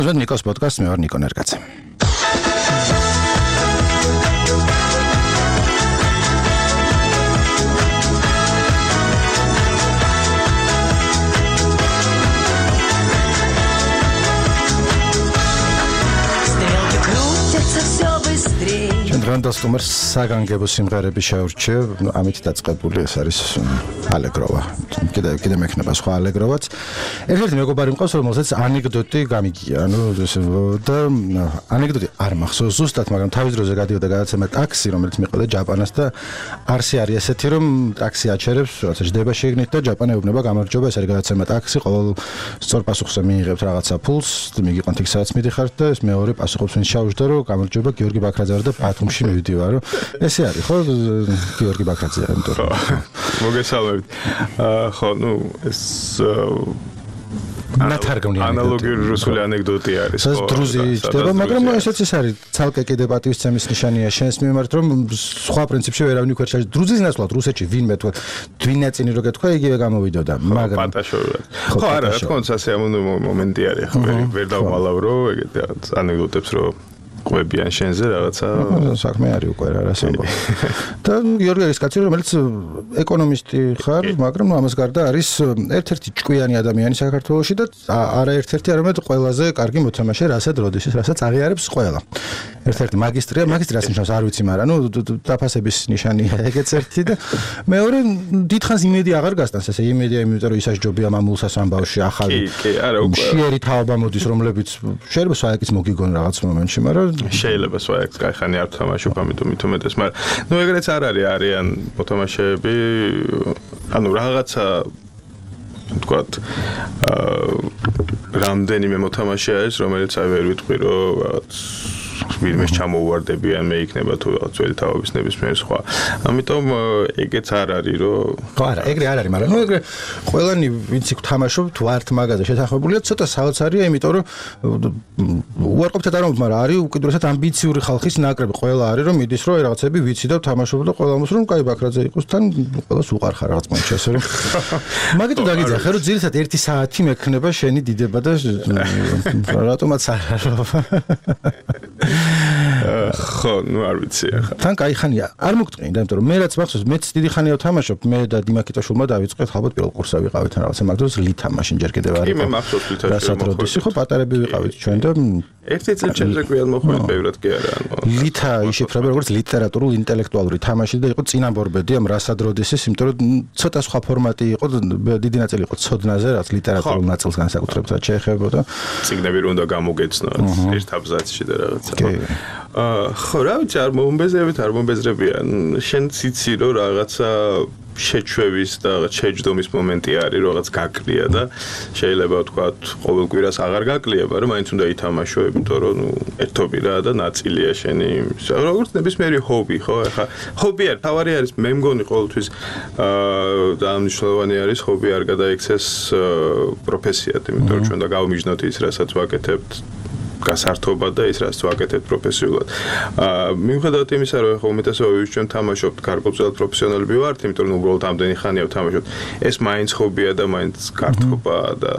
ზოგადად ნიკოს პოდკასტს მე ვარ ნიკო ნერგაძე. Რანდასტუმერს საგანგებო სიმღერები შეურჩე, ამით დაწყებული ეს არის ალეგროვა. კიდე მექნება სხვა ალეგროვაც. ერთ-ერთი მეგობარი მყავს, რომელსაც ანეკდოტი გამიგია, და ანეკდოტი არ მახსოვს ზუსტად, მაგრამ თავის დროზე გადიოდა გადაცემა ტაქსი, რომელიც მიყვება ჯაპანას და არსი არის ესეთი, რომ ტაქსი აჩერებს, რაღაცა ჯდება შეგნით და ჯაპანი ეუბნება გამარჯობა, ეს არის გადაცემა ტაქსი, ყოველ სწორ პასუხზე მიიღებთ რაღაცა ფულს, მიგიყვანთ იქ სადაც მიდიხართ და ეს მეორე პასუხობს ვინც ჩაუждდა, რომ გამარჯობა გიორგი ბაქრაძე ვარ და ბათუმში მივდივარ. ესე არის, ხო, გიორგი ბაქრაძე, ამიტომ. მოგესალმებით. ხო, ეს ანალოგიური რუსული ანეკდოტი არის. ეს დრუზი ჩდება, მაგრამ ესეც ის არის, ცალკე კიდე პატივისცემის ნიშანია შენს მიმართ, რომ სხვა პრინციპში ვერავინ უქერჩა. დრუზის ნაცვლად რუსეთში ვინმე თქვა, დვინაწინი რო გეთქვა, იგივე გამოვიდოდა, მაგრამ პატაშოურად. ხო, არა, რა თქმა უნდა, ასე მომენტი არის, ხო, ვერ დავმალავრო, ეგეთი ანეკდოტებს რო ყვებიან შენზე რაღაცა საქმე არის უკვე რა რასამბო. და გიორგი არის კაცი, რომელიც ეკონომისტი ხარ, მაგრამ ამას გარდა არის ერთ-ერთი ჭკვიანი ადამიანი საქართველოში და არა ერთ-ერთი, არამედ ყველაზე კარგი მოთამაშე, რასაც როდესაც რასაც აღიარებს ყველა. ერთ-ერთი მაგისტრია, მაგისტრიას ნიშნავს არ ვიცი, მაგრამ დაფასების ნიშანია ეგეც ერთი და მეორე დიდხანს იმედი აღარ გასტანს, ესე იმედია, იმიტომ რომ ისაჯობია მამულსას ამბავში ახალი. კი, არა, უკვე მშიერი თაობა მოდის, რომლებიც შეიძლება სვაიაკიც მოგიგონ რაღაც მომენტში, მაგრამ შეიძლება სვაიაკს კაიხანი არ თამაშობ, ამიტომ მithumetes, მაგრამ ეგრეც არ არის, არიან მოთამაშეები, რაღაცა თქვათ რამდენიმე მოთამაშე არის, რომელიც ვერ ვიტყვი, რომ რაღაც ვინმეს ჩამოუვარდებიან, მე იქნება თუ ძველი თაობის ნებისმიერ სხვა. ამიტომ ეგეც არ არის, რომ ხო, არა, ეგრე არ არის, მაგრამ ეგრე ყველანი ვინც იქ თამაშობ, თუ ართ მაგაზე შეთანხმებულია, ცოტა საოცარია, იმიტომ რომ უარყოფითად არ ვამბობ, მაგრამ არის უკიდურესად ამბიციური ხალხის ნაკრები, ყველა არის, რომ მიდის, რომ რაღაცები ვიცი და ვთამაშობ და ყველა ამბობს, რომ კაი ბაქრაძე იყოს, თან ყველას უყარხარ რაღაც მომენტში, ასე რომ მაგიტო დაგიძახე, რომ ძირითადად 1 საათი მექნება შენი დიდება და რატომაც არა. ხო, არ ვიცი ახლა. თან კაი ხანია. არ მოგწყინდა, იმიტომ რომ მე რაც მახსოვს, მეც დიდი ხანია ვთამაშობ, მე და დიმაკიტაშვილმა დავიწყეთ, ალბათ პირველ კურსზე ვიყავით რაღაცა, მაგრამ ლითა მაშინ ჯერ კიდევ არ იყო. კი, მე მახსოვს ლითაში. რასატროდის ხო პატარები ვიყავით ჩვენ და ერთი წელიწადზე გვიან მოხვედით, ბევრად კი არა. ლითა იშიფრება როგორც ლიტერატურულ ინტელექტუალური თამაში და იყო წინამორბედი ამ რასადროდისის, იმიტომ რომ ცოტა სხვა ფორმატი იყო, დიდი ნაწილი იყო ცოდნაზე, რაც ლიტერატურულ ნაწილს განსაკუთრებით შეეხებოდა. წიგნები რო უნდა გამოგეცნოთ ერთ აბზაცში და რაღაცა. ხო, რა ვიცი, არ მომბეზრებიან. შენ ციცი რომ რაღაცა შეჩვევის და შეჯდომის მომენტი არის, რაღაც გაკლია და შეიძლება ვთქვათ, ყოველ კვირას აღარ გაკლია, მაგრამ მაინც უნდა ითამაშო, იმიტომ რომ ერთობი რა და ნაწილია შენი, როგორც ნებისმიერი ჰობი, ხო? ახლა ჰობი არის, თავარი არის, მე მგონი ყოველთვის დაამნიშნულოვანი არის ჰობი არ გადაიქცეს პროფესიად, იმიტომ რომ ჩვენ და გავმიჯნოთ ის, რასაც ვაკეთებთ გასართობა და ის რაც ვაკეთებთ პროფესიულად. მიუხედავად იმისა, რომ ახლა უმეტესობა ჩვენ თამაშობთ, გარკვეულწილად პროფესიონალები ვართ, იმიტომ რომ უბრალოდ ამდენი ხანია ვთამაშობთ. ეს მაინც ჰობია და მაინც გართობა და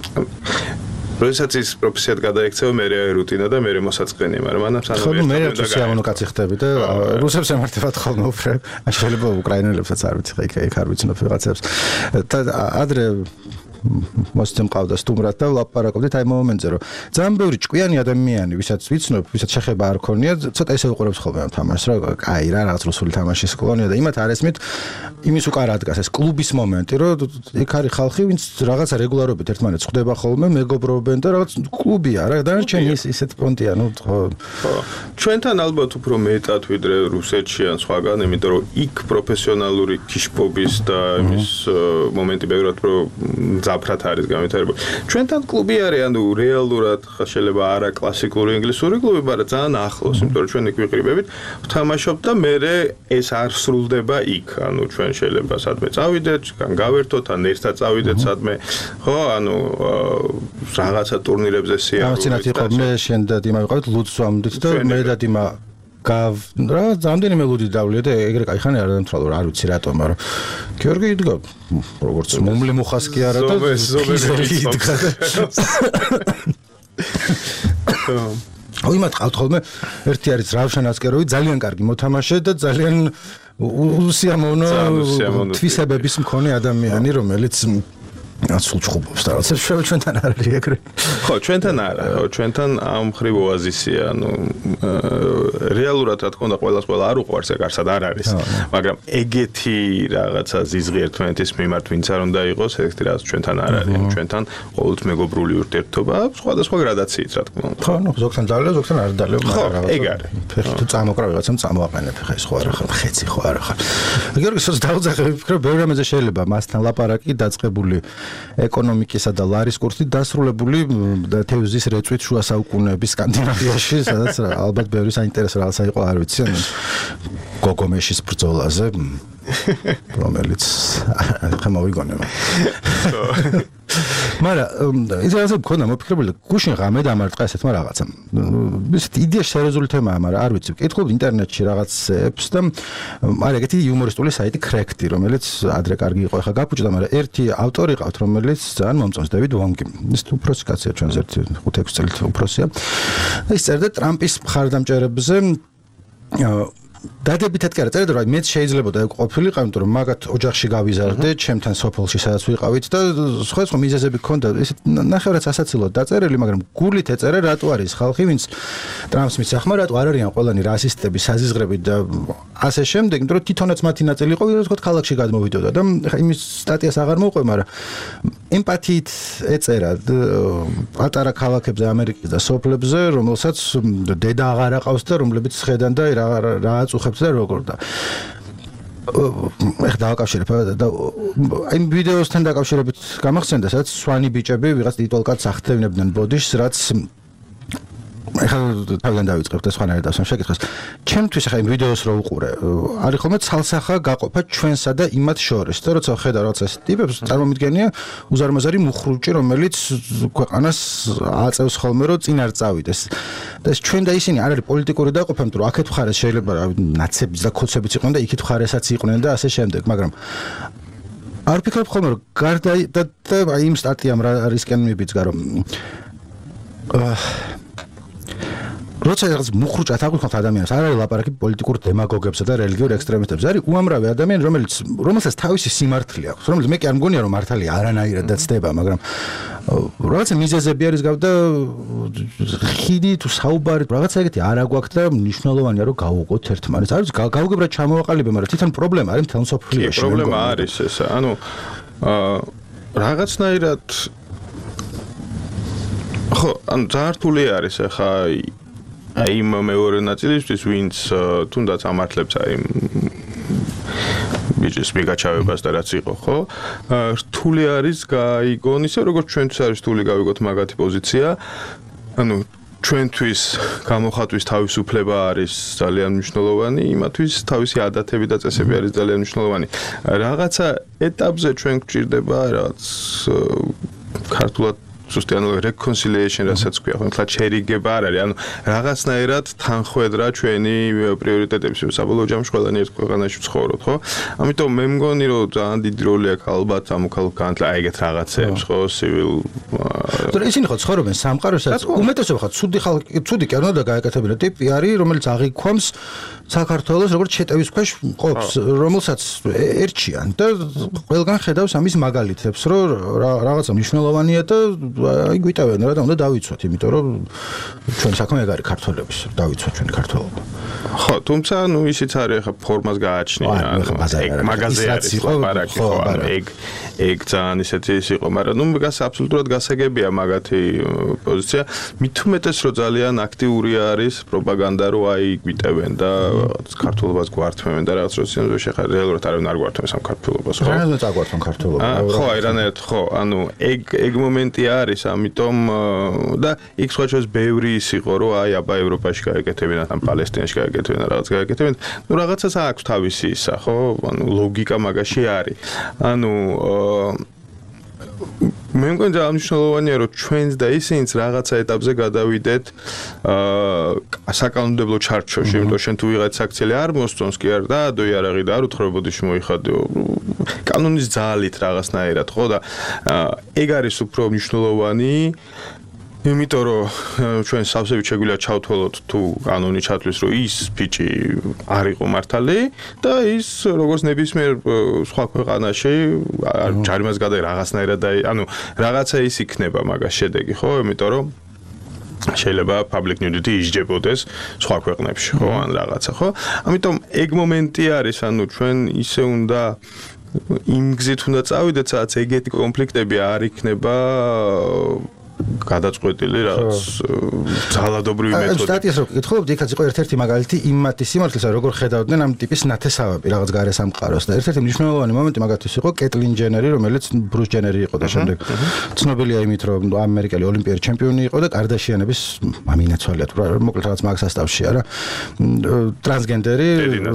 როდესაც ის პროფესიად გადაიქცევა, მე რუტინა და მე მოსაწყენია, მაგრამ ამან სანამ მე სიამოვნო კაცი ხდები და რუსებს ემართებათ ხოლმე უფრო. შეიძლება უკრაინელებსაც არ ვიცი, იქ არ ვიცნობ რაღაცებს. და ადრე მოსწემ ყავდა სტუმრად და ვლაპარაკობდით აი მომენტზე, რომ ძალიან ბევრი ჭკვიანი ადამიანი, ვისაც ვიცნობ, ვისაც შეხება არ ქონია, ცოტა ესე უყურებს ხოლმე ამ თამაშს, რომ კაი რა, რაღაც რუსული თამაშის კლონია და იმათ არ ესმით იმის უკან ადგას ეს კლუბის მომენტი, რომ იქ არის ხალხი, ვინც რაღაცა რეგულარობით ერთმანეთს ხვდება ხოლმე, მეგობრობენ და რაღაც კლუბია რა, დანარჩენი ისეთ პონტია, ნუ ხო. ჩვენთან ალბათ უფრო მეტად ვიდრე რუსეთში ან სხვაგან, იმიტომ რომ იქ პროფესიონალური ქიშპობის და იმის მომენტი ბევრად უფრო ზაფრად არის განვითარებული. ჩვენთან კლუბი არის, ანუ რეალურად შეიძლება არა კლასიკური ინგლისური კლუბი, მაგრამ ძალიან ახლოს, იმიტომ რომ ჩვენ იქ ვიყრიბებით, ვთამაშობთ და მე ეს არ სრულდება იქ. ანუ ჩვენ შეიძლება სადმე წავიდეთ, ან გავერთოთ, ან ერთად წავიდეთ სადმე, ხო, ანუ რაღაცა ტურნირებზე სიარულით. ამაცინათ იყო მე შენ და დიმა ვიყავით ლუდს ვამდით და მე და დიმა რა რამდენიმე ლუდი დავლია და ეგრე კაი ხანი არ დამთვალო რა არ ვიცი რატომ, მაგრამ გიორგი იდგა როგორც მომლე მუხას კი არა და იმათ ყავთ ხოლმე ერთი არის რავშან ასკეროვი ძალიან კარგი მოთამაშე და ძალიან უსიამოვნო თვისებების მქონე ადამიანი რომელიც სულ ჩხუბობს და რაღაცა ჩვენთან არ არის ეგრე. ხო, ჩვენთან არა, ჩვენთან ამ ხრივ ოაზისია, ანუ რეალურად რა თქმა უნდა ყველა არ უყვარს ეგ არსად არ არის, მაგრამ ეგეთი რაღაცა ზიზღი ერთმანეთის მიმართ ვინც არ უნდა იყოს, ეგეთი რაღაც ჩვენთან არ არის, ჩვენთან ყოველთვის მეგობრული ურთიერთობა აქვს, სხვადასხვა გრადაციით რა თქმა უნდა. ხო, ნუ ზოგთან დალევ, ზოგთან არ დალევ, მაგრამ რაღაცა ეგ არის. ფეხი თუ წამოკრა ვიღაცამ წამოაყენებ ხა ეს ხო არა ხარ, ხეცი ხო არა ხარ. გიორგი სოც დავძახები, ვფიქრობ ბევრი რამეზე შეიძლება მასთან ლაპარაკი დაწყებული ეკონომიკისა და ლარის კურსით დასრულებული და თევზის რეწვით შუა საუკუნეების სკანდინავიაში, სადაც ალბათ ბევრი საინტერესო რაღაცა იყო, არ ვიცი, გოგომეშის ბრძოლაზე, რომელიც ხა მოვიგონება. მაგრამ ის რაღაცა მქონდა მოფიქრებული, გუშინ ღამე დამარტყა ესეთმა რაღაცამ. ისეთ იდეაში სერიოზული თემაა, მაგრამ არ ვიცი, ვკითხულობ ინტერნეტში რაღაცებს და არა ეგეთი იუმორისტული საიტი Cracked, რომელიც ადრე კარგი იყო, ახლა გაფუჭდა, მაგრამ ერთი ავტორი ყავთ, რომელიც ძალიან მომწონს, დევიდ ვონგი. ის უფროსი კაცია, ჩვენს ერთი 5-6 წელით უფროსია. ის წერდა ტრამპის მხარდამჭერებზე დადებითად კი არა წერდა, რომ მეც შეიძლება და ყოფილიყავ, იმიტომ რომ მაგათ ოჯახში გავიზარდე, ჩემთან სოფელში სადაც ვიყავით და სხვა მიზეზები ჰქონდა. ესეთ ნახევრად ასაცილოდ დაწერილი, მაგრამ გულით ეწერა, რატო არის ხალხი, ვინც ტრამპს მისახმა, რატო არ არიან ყველანი რასისტები, საზიზღრები და ასე შემდეგ, იმიტომ რომ თვითონაც მათი ნაწილი იყო, ვიღაც თქო ქალაქში გადმოვიდოდა და ხა იმის სტატიას აღარ მოვყვე, მაგრამ ემპათიით ეწერა პატარა ქალაქებზე ამერიკის და სოფლებზე, რომელსაც დედა აღარ აყავს და რომლებიც ხედან და რა უხებთ და როგორ და ეხლა დავაკავშირებ და აი ვიდეოსთან დაკავშირებით გამახსენდა სადაც სვანი ბიჭები ვიღაც ტიტულკაც ახდენებდნენ ბოდიშს რაც ეხლა თავიდან დავიწყებ და სხვანაირად დავსვამ შეკითხვას. ჩემთვის ახლა იმ ვიდეოს რო უყურე, არის ხოლმე ცალსახა გაყოფა ჩვენსა და იმათ შორის. და როცა ხედავ რაღაც ეს ტიპებს, წარმომიდგენია უზარმაზარი მუხრუჭი, რომელიც ქვეყანას აწევს ხოლმე რომ წინ არ წავიდეს. და ეს ჩვენ და ისინი არ არის პოლიტიკური დაყოფა, იმიტომ რომ აქეთ მხარეს შეიძლება ნაცებიც და ქოცებიც იყვნენ და იქით მხარესაც იყვნენ და ასე შემდეგ, მაგრამ არ ვფიქრობ ხოლმე რომ გარდა და აი იმ სტატიამ რისკენ მიბიძგა რომ როცა რაღაც მუხრუჭად აღვიქვათ ადამიანს, არ არის ლაპარაკი პოლიტიკურ დემაგოგებსა და რელიგიურ ექსტრემისტებზე, არის უამრავი ადამიანი, რომელსაც თავისი სიმართლე აქვს, რომელიც მე კი არ მგონია რომ მართალია არანაირად დაცდება, მაგრამ რაღაცა მიზეზები არის გავდა ხიდი თუ საუბარი, რაღაცა ეგეთი არა გვაქვს და მნიშვნელოვანია რომ გავუყოთ ერთმანეთს. არის გავუგებრად ჩამოვაყალიბე, მაგრამ თვითონ პრობლემა არის მთელ მსოფლიოში. პრობლემა არის ეს, ანუ რაღაცნაირად ხო, ანუ ძართული არის ახლა აი იმ მეორე ნაწილისთვის, ვინც თუნდაც ამართლებს აი ბიჭის მიგაჩავებას და რაც იყო, ხო? რთული არის გაიგონ ისე, როგორც ჩვენთვის არის რთული გავიგოთ მაგათი პოზიცია. ანუ ჩვენთვის გამოხატვის თავისუფლება არის ძალიან მნიშვნელოვანი, იმათვის თავისი ადათები და წესები არის ძალიან მნიშვნელოვანი. რაღაცა ეტაპზე ჩვენ გვჭირდება რაღაც ქართულად სუსტიანული reconciliation რასაც ქვია, ხო, თლა შერიგება არ არის, ანუ რაღაცნაირად თანხვედრა ჩვენი პრიორიტეტების, საბოლოო ჯამში ყველანი ერთ ქვეყანაში ვცხოვრობთ, ხო? ამიტომ მე მგონი, რომ ძალიან დიდი როლი აქვს ალბათ ამოქალაქანთ აი ეგეთ რაღაცებს, ხო, civil ისინი ხო ცხოვრობენ სამყაროსაც, უმეტესობა ხო ცუდი კი არ უნდა გაეკეთებინა ტიპი არის, რომელიც აღიქვამს საქართველოს როგორც შეტევის ქვეშ ყოფს, რომელსაც ერჩიან და ყველგან ხედავს ამის მაგალითებს, რომ რაღაცა მნიშვნელოვანია და აი გვიტევენ რა და უნდა დავიცვათ, იმიტომ რომ ჩვენ საქმე ეგ არის ქართველების, დავიცვათ ჩვენი ქართველობა. ხო, თუმცა ნუ ისიც არის ახლა ფორმას გააჩნია, მაგაზე არის ლაპარაკი, ხო, ეგ ძალიან ისეთი ის იყო, მაგრამ ნუ აბსოლუტურად გასაგებია მაგათი პოზიცია, მით უმეტეს რომ ძალიან აქტიური არის პროპაგანდა, რომ აი გვიტევენ და ქართველობას გვართმევენ და რაღაც როსიანზე შეხა რეალურად არავინ არ გვართმევს ამ ქართველობას, ხო? რანაირად წაგვართმევენ ქართველობა? ხო, აი რანაირად, ხო, ანუ ეგ მომენტი არის, ამიტომ და იქ სხვა ჩვენს ბევრი ის იყო, რომ აი აბა ევროპაში გაეკეთებინათ, ამ პალესტინაში გაეკეთებინათ, რაღაც გაეკეთებინათ. ნუ რაღაცას აქვს თავისი ისა, ხო? ანუ ლოგიკა მაგაში არის. ანუ მე მგონი ძალიან მნიშვნელოვანია რომ ჩვენს და ისინიც რაღაცა ეტაპზე გადავიდეთ საკანონმდებლო ჩარჩოში, იმიტომ შენ თუ ვიღაც აქციელი არ მოსწონს კი არ დაადო იარაღი და არ უთხრობოდი შემოიხადეო კანონის ძალით რაღაცნაირად, ხო და ეგ არის უფრო მნიშვნელოვანი იმიტომ რომ ჩვენ სავსებით შეგვიძლია ჩავთვალოთ თუ კანონი ჩათვლის რომ ის ბიჭი არ იყო მართალი და ის როგორც ნებისმიერ სხვა ქვეყანაში ჯარიმას გადაი რაღაცნაირად ანუ რაღაცა ის იქნება მაგას შედეგი ხო იმიტომ რომ შეიძლება public nudity ისჯებოდეს სხვა ქვეყნებში ხო ან რაღაცა ხო ამიტომ ეგ მომენტი არის ანუ ჩვენ ისე უნდა იმ გზით უნდა წავიდეთ სადაც ეგეთი კონფლიქტები არ იქნება გადაწყვეტილი რაღაც ძალადობრივი მეთოდით. სტატიას რო გითხობთ, იქაც იყო ერთ-ერთი მაგალითი იმათი სიმართლეს, როგორ ხედავდნენ ამ ტიპის ნათესავები რაღაც გარესამყაროს და ერთ-ერთი მნიშვნელოვანი მომენტი მაგათთვის იყო კეტლინ ჯენერი, რომელიც ბრუს ჯენერი იყო და შემდეგ ცნობილია იმით, რომ ამერიკელი ოლიმპიური ჩემპიონი იყო და კარდაშიანების ამინაცვალია თუ მოკლედ რაღაც მაგ სასტავშია რა. ტრანსგენდერი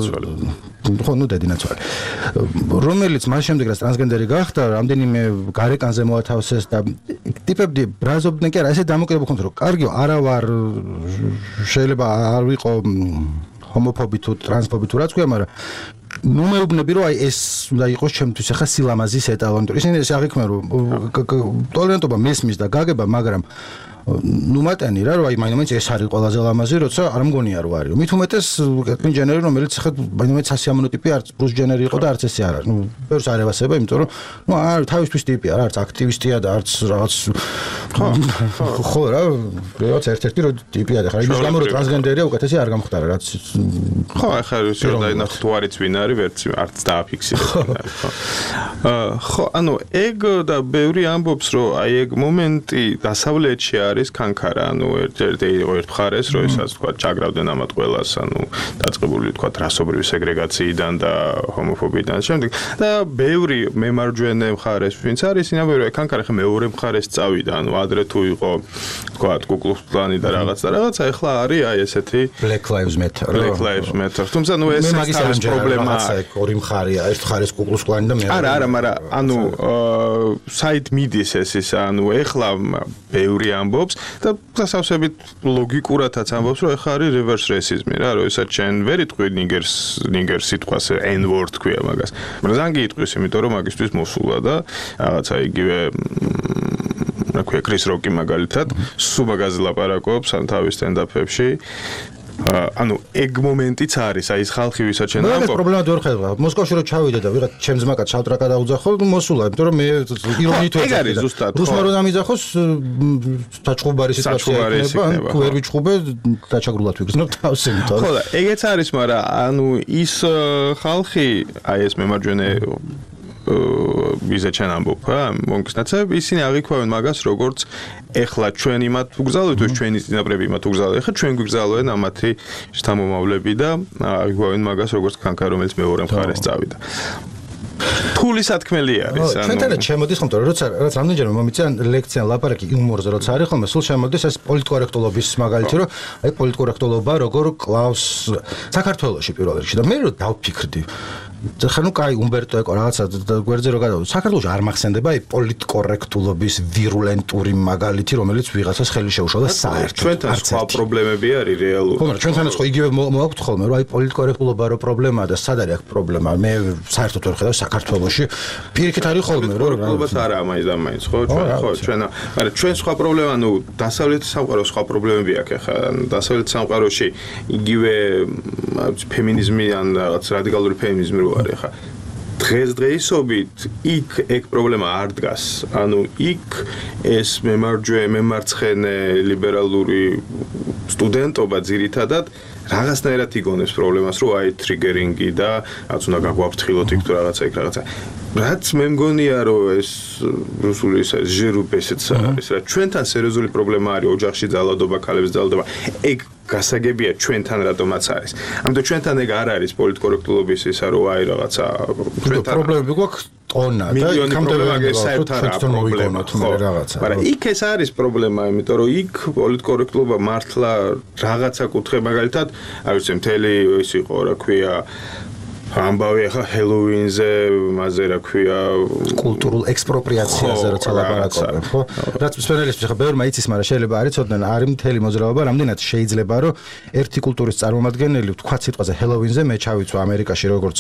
ხო, ნუ დედინაცვალი. რომელიც მას შემდეგ რაც ტრანსგენდერი გახდა, რამდენიმე გარეკანზე მოათავსეს და ტიპები ბრაზობდნენ კი არა, ესე დამოკიდებული ხონდა რომ კარგიო, არა ვარ შეიძლება არ ვიყო ჰომოფობი თუ ტრანსფობი თუ რაც ქვია, მაგრამ ნუ მეუბნები რომ აი ეს უნდა იყოს ჩემთვის ახლა სილამაზის ეტალონი. ისინი ეს აღიქმნა რომ ტოლერანტობა მესმის და გაგება, მაგრამ ნუ მატენი რა რომ აი მაინც ეს არის ყველაზე ლამაზი, როცა არ მგონია რომ არის. მით უმეტეს კეტლინ ჯენერი, რომელიც ხა მაინც სასიამოვნო ტიპი არც ბრუს ჯენერი იყო და არც ესე არ არის. ნუ ბევრს არ ევასება, იმიტომ რომ ნუ არ თავისთვის ტიპია რა, არც აქტივისტია და არც რაღაც ხო რა, რაღაც ერთ-ერთი რო ტიპია და ხა იმის გამო რომ ტრანსგენდერია უკეთესი არ გამختاره რაც ხო ახლა ის რომ დაინახოთ თუ არის ვინ არის, ვერც არც დააფიქსირებს ხო. ხო, ანუ ეგ და ბევრი ამბობს რომ აი ეგ მომენტი დასავლეთში არის კანკარა, ანუ ერთ-ერთი იყო ერთ მხარეს, რომ ესაც თქვა ჩაგრავდნენ ამათ ყველას, ანუ დაწყებული თქვა რასობრივი სეგრეგაციიდან და ჰომოფობიიდან შემდეგ და ბევრი მემარჯვენე მხარეს ვინც არის, ინაბერო კანკარა ხა მეორე მხარეს წავიდა, ანუ ადრე თუ იყო თქვა კუკლუქსკლანი და რაღაცა, ეხლა არის აი ესეთი Black Lives Matter. თუმცა ნუ ეს არის პრობლემა. ორი მხარეა, ერთ მხარეს კუკლუქსკლანი და მეორე. არა, მაგრამ ანუ საით მიდის ეს ის, ანუ ეხლა ბევრი ამბობს და სასავსებით ლოგიკურადაც ამბობს, რომ ეხლა არის reverse racism რა, რომ ესაც ჩვენ ვერ იტყვი ნიგერს სიტყვას n-word ქვია მაგას. მაგრამ ზანგი იტყვის, იმიტომ რომ მაგისთვის მოსულა და რაღაცა იგივე რა ქვია კრის როკი მაგალითად სულ მაგაზე ლაპარაკობს ან თავის სტენდაპებში. ანუ ეგ მომენტიც არის, აი ეს ხალხი ვისაც ჩვენ ამბობ. ეს პრობლემა ვერ ხედავ. მოსკოვში რო ჩავიდე და ვიღაც ჩემს ძმაკაც ჩავტრაკა დაუძახო, მოსულა, იმიტომ რომ მე ირონიით ეგ არის ზუსტად. რუსმა რო დამიძახოს, საჩხუბარი სიტუაცია იქნება, თუ ვერ ვიჩხუბე, დაჩაგრულად ვიგრძნობ თავს, იმიტომ. ხო და ეგეც არის, მაგრამ ანუ ის ხალხი, აი ეს მემარჯვენე ვიზა ჩვენ ამბობ რა მონკისნაცებ ისინი აღიქვავენ მაგას როგორც ეხლა ჩვენ იმათ უგზავნოთ თუ ჩვენი წინაპრები იმათ უგზავნեն ეხლა ჩვენ გვიგზავნენ ამათი შთამომავლები და აღიქვავენ მაგას როგორც კანკა რომელიც მეორე მხარეს წავიდა ფული სათქმელი არის ანუ ჩვენთანაც შემოდის ხომ თორე როცა რაც რამდენჯერმე მომიწია ლექცია ლაპარაკი იუმორზე როცა არის ხოლმე სულ შემოდის ეს პოლიტკორექტულობის მაგალითი რომ აი პოლიტკორექტულობა როგორ კლავს საქართველოში პირველ რიგში და მე რო დავფიქრდი ხა ნუ კაი უმბერტო ეკო რაღაცა გვერდზე რო გადავდო საქართველოში არ მახსენდება აი პოლიტკორექტულობის ვირულენტური მაგალითი რომელიც ვიღაცას ხელი შეუშალა საერთოდ ჩვენთან სხვა პრობლემები არის რეალურად ხო მაგრამ ჩვენთანაც ხო იგივე მოაქვთ ხოლმე რომ აი პოლიტკორექტულობა რო პრობლემაა და სად არის აქ პრობლემა მე საერთოდ ვერ ხედავ საქართველოში პირიქით არის ხოლმე რომ პოლიტკორექტულობას არა მაინც და მაინც ხო ჩვენ მაგრამ ჩვენ სხვა პრობლემა ნუ დასავლეთის სამყაროს სხვა პრობლემები აქვს ახლა დასავლეთის სამყაროში იგივე ფემინიზმი ან რაღაც რადიკალური ფემინიზმი არის ხა დღესდღეობით იქ ეგ პრობლემა არ დგას ანუ იქ ეს მემარცხენე ლიბერალური სტუდენტობა ძირითადად რაღაცნაირად იგონებს პრობლემას რომ აი ტრიგერინგი და რაც უნდა გაგვაფრთხილოთ იქ თუ რაღაცა იქ რაღაცა რაც მე მგონია რომ ეს რუსული ეს ჟერუბესეც არის რა ჩვენთან სერიოზული პრობლემა არის ოჯახში ძალადობა ქალების ძალადობა ეგ გასაგებია ჩვენთან რატომაც არის. ამიტომ ჩვენთან ეგ არ არის პოლიტკორექტულობის ისა რომ აი რაღაცა ჩვენთან პრობლემები გვაქვს ტონა და იქამდე საერთოდ არა პრობლემა რაღაცა. მაგრამ იქ ეს არის პრობლემა, იმიტომ რომ იქ პოლიტკორექტულობა მართლა რაღაცა კუთხე მაგალითად, არ ვიცი, მთელი ის იყო, რა ქვია ამბავი ახლა ჰელოვინზე, მასე რა ქვია, კულტურულ ექსპროპრიაციაზე როცა ლაპარაკობენ, ხო? რაც მსმენელისთვის ახლა ბევრმა იცის, მაგრამ შეიძლება არ იცოდნენ, არის მთელი მოძრაობა, რამდენად შეიძლება, რომ ერთი კულტურის წარმომადგენელი ვთქვათ სიტყვაზე ჰელოვინზე მე ჩავიცვა ამერიკაში როგორც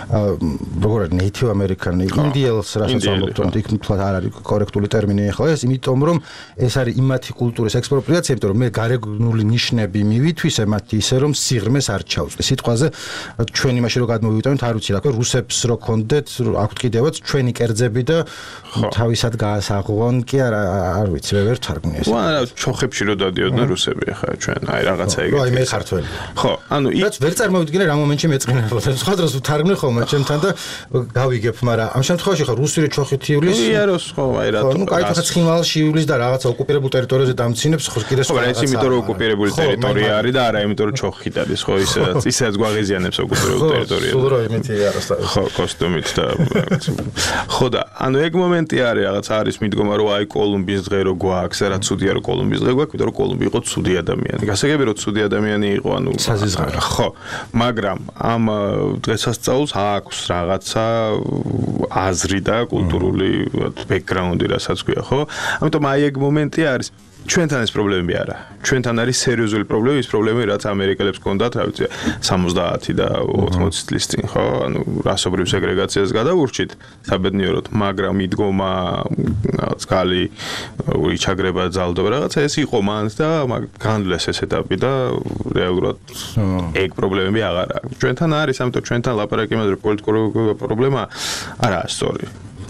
Native American, ინდიელს რასაც ამბობთ, იქ თვალ არ არის კორექტული ტერმინი ახლა ეს, იმიტომ რომ ეს არის იმათი კულტურის ექსპროპრიაცია, იმიტომ რომ მე გარეგნული ნიშნები მივითვისე მათი ისე რომ სიღრმეს არ ჩავწვდი. სიტყვაზე ჩვენ იმაში რომ გადმოვიტანოთ, არ ვიცი რა ქვია, რუსებს რო კონდეთ, აქვთ კიდევაც ჩვენი კერძები და თავისად გაასაღონ კი არ ვიცი, ვერ თარგმნი ეს. არა, ჩოხებში რო დადიოდნენ რუსები ახლა ჩვენ, აი რაღაცა ეგეთი. აი მე ქართველი. ხო, ანუ რაც ვერ წარმოვიდგინე რა მომენტში მეწყინებოდნენ. სხვა დროს ვთარგმნე ხოლმე ჩემთან და გავიგებ, მაგრამ ამ შემთხვევაში ხა რუსული ჩოხით ივლის. იაროს ხო, აი რატო. ნუ კაი ხა ცხინვალში ივლის და რაღაცა ოკუპირებულ ტერიტორიაზე დამცინებს, ხო კიდე სხვა. ხო, ეს იმიტომ რომ ოკუპირებული ტერიტორია არის და არა იმიტომ რომ ჩოხი დადის, ხო, ისაც გვაღიზიანებს ოკუპირებულ ტერიტორიაზე. სულ რა იმითი იაროს და. ხო, კოსტუმით და ხო და ანუ ეგ მომენტი არის, რაღაც არის მიდგომა რომ აი კოლუმბის დღე რო გვაქვს, რა ცუდია რომ კოლუმბის დღე გვაქვს, იმიტომ რომ კოლუმბი იყო ცუდი ადამიანი. გასაგები რომ ცუდი ადამიანი იყო, ანუ საზიზღარი. ხო, მაგრამ ამ დღესასწაულს აქვს რაღაცა აზრი და კულტურული ბექგრაუნდი, რასაც ქვია, ხო? ამიტომ აი ეგ მომენტი არის. ჩვენთან ეს პრობლემები არა. ჩვენთან არის სერიოზული პრობლემა, ის პრობლემები რაც ამერიკელებს ჰქონდათ, რა ვიცი, 70 და 80 წლის წინ, ხო? ანუ რასობრივ სეგრეგაციას გადავურჩით საბედნიეროდ, მაგრამ მიდგომა რაღაც გალი იჩაგრება ძალდობა რაღაცა ეს იყო მანს და განვლეს ეს ეტაპი და რეალურად ეგ პრობლემები აღარ აქვს. ჩვენთან არის, ამიტომ ჩვენთან ლაპარაკი იმაზე რომ პოლიტიკური პრობლემა არაა სწორი.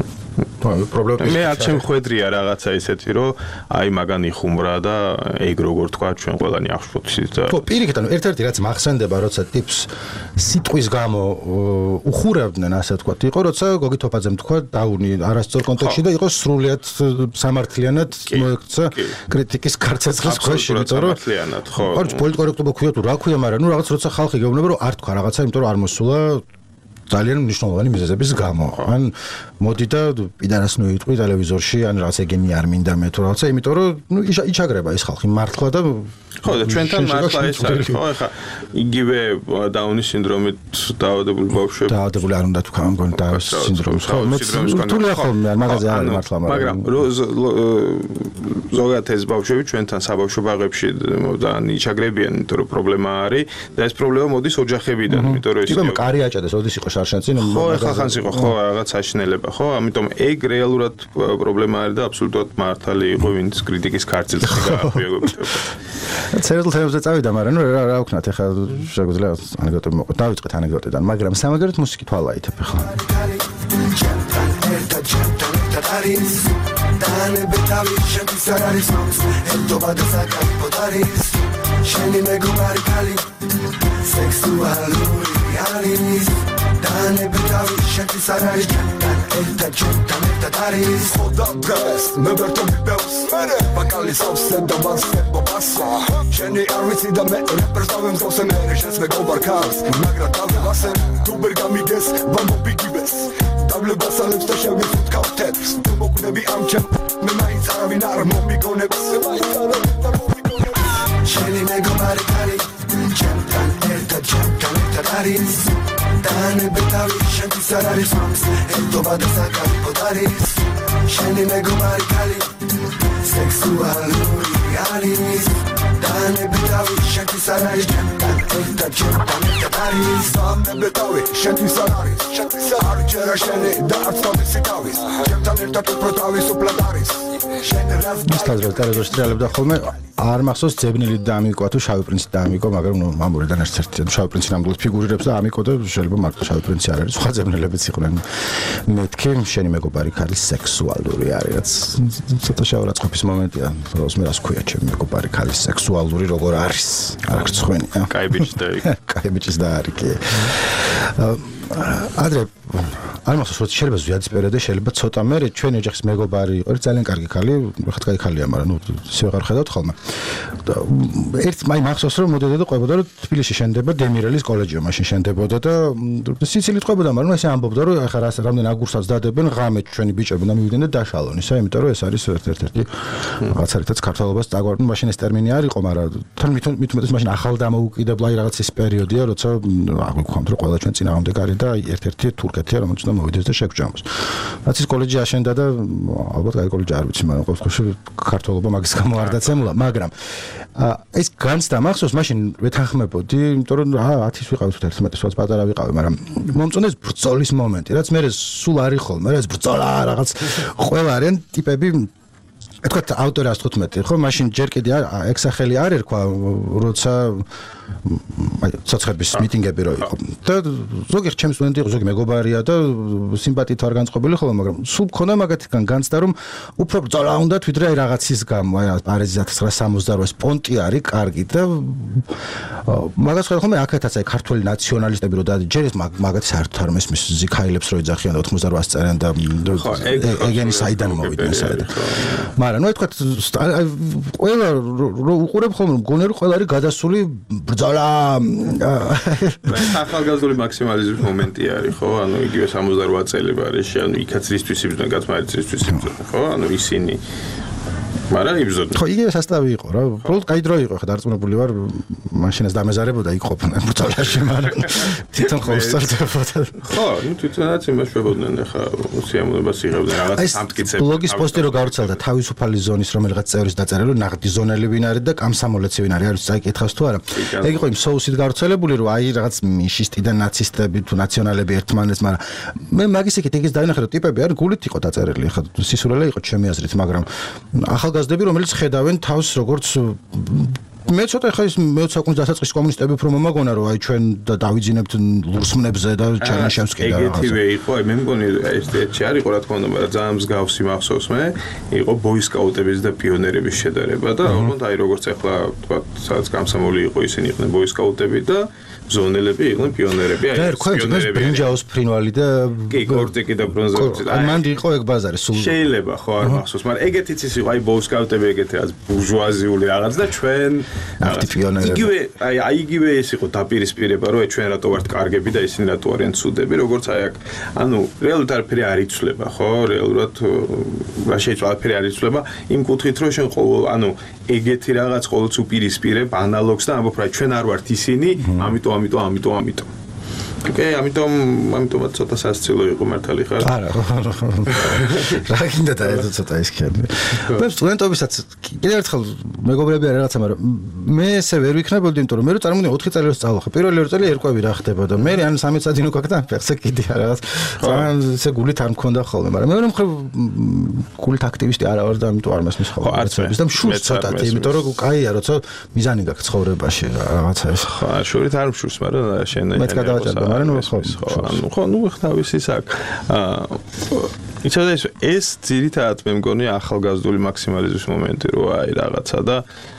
მე არ შემხვედრია რაღაცა ისეთი, რომ აი მაგან იხუმრა და ეგ როგორ თქვა ჩვენ ყველანი ახშფოთით და ხო, პირიქით, ანუ ერთ-ერთი რაც მახსენდება, როცა ტიპს სიტყვის გამო უხურავდნენ, ასე ვთქვათ, იყო, როცა გოგი თოფაძემ თქვა დაუნი არასწორ კონტექსტში და იყო სრულიად სამართლიანად მოექცა კრიტიკის კარცეცხლის ქვეშ, იმიტომ რომ სამართლიანად, ხო. არ პოლიტკორექტობა ქვია თუ რა ქვია, მაგრამ ნუ რაღაც როცა ხალხი გეუბნება, რომ არ თქვა რაღაცა, იმიტომ რომ არ მოსულა ძალიან მნიშვნელოვანი მიზეზების გამო. ან მოდი და პიდარას ნუიტყვი ტელევიზორში, ან რაღაც ეგენი არ მინდა მე თუ რაღაცა, იმიტომ რომ ნუ იჩაგრება ეს ხალხი მართლა და ხო და ჩვენთან მართლა ეს არის, ხო, ახლა იგივე დაუნის სინდრომით დაავადებული ბავშვები. დაავადებული არ უნდა თქვა, მგონი დაუნის სინდრომით. ხო, მე რთულია ხოლმე, მაგაზე არ არის მართლა, მაგრამ ზოგადად ეს ბავშვები ჩვენთან საბავშვო ბაღებში ძალიან იჩაგრებიან, იმიტომ რომ პრობლემა არის და ეს პრობლემა მოდის ოჯახებიდან, იმიტომ რომ ეს ტიპა კარი აჭადეს, ოდის იყო შარშანწინ, ხო, ხახანს იყო, ხო, რაღაც საშინელება, ხო, ამიტომ ეგ რეალურად პრობლემა არის და აბსოლუტურად მართალი იყო, ვინც კრიტიკის ქარცილს გაახვიებდა. ცერულ თემებზე წავიდა, მაგრამ ნუ რა ვქნათ, ეხლა შეგვიძლია ანეკდოტები მოყვეთ. დავიწყეთ ანეკდოტიდან, მაგრამ სამაგერად მუსიკით ვალაითებ ახლა. შენი მეგობარი ქალი სექსუალური არის დანები თავის შეთის არ არის ერთად არის ხოდა ბრეს მე ვერთო მიბევს ბაკალის ავსენ და მასებო პასა შენი არ ვიცი და მე რეპრესავემ ზავსენ შენს მეგობარ ქალს მაგრამ დავასენ თუ ვერ გამიგეს ვამობიგიბეს დაბლებასალებს და შევიწვით კავთებს თუ მოკვდები ამ ჩემ მე მაინც არავინ არ მომიგონებს შენი მეგობარი ქალი ჩემთან ერთად არის დანები თავის შეთის არ არის მომს ერთობა და საკალიფოდ არის შენი მეგობარი ქალი სექსუალური არის დანები თავის შეთის არ არის ჩემთან ერთად არის სამები თავის შეთის არ არის არ ჯერა შენი და არც თავისი თავის ჩემთან ერთად უფრო თავისუფლად არის ის თაზრად ტელევიზორში ტრიალებდა ხოლმე არ მახსოვს ძებნილი დაამიკვა თუ შავი პრინცი დაამიკვა, მაგრამ ნუ მამურიდან ერთ-ერთი შავი პრინცი ნამდვილად ფიგურირებს და ამიკვა და შეიძლება მარტო შავი პრინცი არ არის, სხვა ძებნილებიც იყვნენ. მეთქი შენი მეგობარი ქალი სექსუალური არის, რაც ცოტა შავრაცხყოფის მომენტია, როს მე რას ქვია ჩემი მეგობარი ქალი სექსუალური როგორ არის? არ გწხვენია. კაი ბიჭი და კაი ბიჭის და არის კი. ადრე არ მახსოვს რომ შეიძლება ზვიადის პერიოდი შეიძლება ცოტა მე ჩვენ ოჯახის მეგობარი იყო ძალიან კარგი ქალი ხეთ კაი ქალია მაგრამ ნუ ისე ვეღარ ხედავთ ხოლმე ერთ მაი მახსოვს რომ მოდოდა და ყვებოდა რომ თბილისში შენდება დემირელის კოლეჯი მაშინ შენდებოდა და სიცილით ყვებოდა მაგრამ ესე ამბობდა რომ ახლა რამდენ აგურსაც დადებენ ღამე ჩვენი ბიჭები და მივიდნენ და დაშალონ ისა იმიტომ რომ ეს არის ერთ-ერთი რაღაცა რითაც ქართველობას დაგვარდნ მაშინ ეს ტერმინი არ იყო მაგრამ თან მithumetes მაშინ ახალ დამოუკიდებლად რაღაც ის პერიოდია როცა აღვიქვამთ რომ ყველა ჩვენ წინააღმდეგ არის და ერთ-ერთი თურქეთია რომელიც უნდა მოვიდეს და შეგჭამოს რაც ის კოლეჯი აშენდა და ალბათ კაი კოლეჯი არ ვიცი მაგრამ ყოველ შემთხვევაში ქართველობა მაგის გამო არ დაცემულა მაგრამ ეს განცდა მახსოვს მაშინ ვეთანხმებოდი იმიტომ რომ 10-ის ვიყავით 11 სულაც პატარა ვიყავი მაგრამ მომწონეს ბრძოლის მომენტი რაც მე სულ არის ხოლმე რაც ბრძოლა რაღაც ყველა არიან ტიპები ეთქვა ავტორი 115 ხო მაშინ ჯერ კიდე ეგ სახელი არ ერქვა როცა სოციალების მიტინგები რო იყო და ზოგი ჩემს სტუდენტი იყო ზოგი მეგობარია და სიმპათიით არ განწყობილი ხოლმე მაგრამ სულ მქონდა მაგათგან განცდა რომ უფრო ბრძოლა უნდა თვითონ აი რაღაცის გამო აი პარიზი 1968 პონტი არის კარგი და მაგას ხედავ ხოლმე აქეთაც აი ქართველი ნაციონალისტები რო და ჯერ ეს მაგათის არ მესმის ზიქაილებს რო ეძახიან 88 წერენ და ეგენი საიდან მოვიდნენ საერთოდ მაგრამ ნუ ეთქვა ყველა რო უყურებ ხოლმე მგონი რომ ყველა არის გადასული ბრძოლა ახალგაზრდული მაქსიმალიზმის მომენტი არის ხო ანუ იგივე 68 წელიწადში ანუ იქაც რისთვის იბრძოდნენ გათმარით რისთვის იბრძოდნენ ხო ანუ ისინი მაგრამ იბრძოდნენ ხო იგივე სასტავი იყო რა უბრალოდ კაი დრო იყო ხა დარწმუნებული ვარ მაშინაც დამეზარებოდა იქ ყოფნა ბრძოლაში მაგრამ თვითონ ხო უსწორდებოდა ხო ნუ თვითონაც იმას შეგვეუბნენ ხა სიამოვნებას იღებდნენ რაღაც სამტკიცებს ბლოგის პოსტი რო გავრცელდა თავისუფალი ზონის რომელიღაც წევრის დაწერილი ნაღდი ზონელი ვინ არის და კამსამოლეცი ვინ არის არის წაიკითხავს თუ არა ეგ იყო იმ სოუსით გავრცელებული რომ აი რაღაც მიშისტი და ნაცისტები თუ ნაციონალები ერთმანეთს მაგრამ მე მაგის იქით ეგის დაინახე რომ ტიპები არის გულით იყო დაწერილი ხა სისულელე იყო ჩემი აზრით მაგრამ ახალგაზრდები რომელიც ხედავენ თავს როგორც მე ცოტა ხა ის მე-20 საუკუნის დასაწყისში კომუნისტები უფრო მომაგონა რომ აი ჩვენ დავიძინებთ ლურსმნებზე და ჩარნაშევსკი და ეგეთივე იყო აი მე მგონი ეს ერთი არ იყო რა თქმა უნდა მაგრამ ძალიან მსგავსი მახსოვს მე იყო ბოისკაუტების და პიონერების შედარება და ალბათ აი როგორც ახლა თქვა სადაც გამსამოლი იყო ისინი იყვნენ ბოისკაუტები და ზონელები იყვნენ პიონერები აი პიონერები ბრინჯაოს ფრინვალი და კი კორტიკი და ბრონზოვიცი აი მანდი იყო ეგ ბაზარი სულ შეიძლება ხო არ მახსოვს მაგრამ ეგეთიც ის იყო აი ბოისკაუტები ეგეთი რაღაც ბურჟუაზიული რაღაც და ჩვენ იგივე აი იგივე ეს იყო დაპირისპირება რომ ჩვენ რატო ვართ კარგები და ისინი რატო არიან ცუდები როგორც აი აქ ანუ რეალურად არაფერი არ იცვლება ხო რეალურად რა შეიძლება არაფერი არ იცვლება იმ კუთხით რომ შენ ანუ ეგეთი რაღაც ყოველთვის უპირისპირებ ანალოგს და ამბობ რა ჩვენ არ ვართ ისინი ამიტომ ოკეი ამიტომაც ცოტა სასცილო იყო მართალი ხარ არა რა გინდა და ეს ცოტა ის කියන්නේ მე სტუდენტობისაც კიდევ ერთხელ მეგობრები არა რაღაცა მაგრამ მე ესე ვერ ვიქნებოდი იმიტომ რომ მე რო წარმოვიდგინე 4 წელი რო სწავლობ პირველი 2 წელი ერკვევი რა ხდებოდა მე ან 13 წადი ნუ გაკეთა ფეხზე კიდე რაღაც ძალიან ესე გულით არ მქონდა ხოლმე მაგრამ მე რომ ხარ გულით აქტივისტი არა ვარ და ამიტომ არ მესმის ხოლმე რაღაცებს და მშურს ცოტათი იმიტომ რომ კაია როცა მიზანი გაქვს ცხოვრებაში რაღაცა ეს ხო შურით არ მშურს მაგრამ შენ მეც გადავაჭერდა მაგრამ ნუ ხთავის ის აქ იცოდი ეს ძირითადად მე მგონი ახალგაზრდული მაქსიმალიზმის მომენტი რო აი რაღაცა და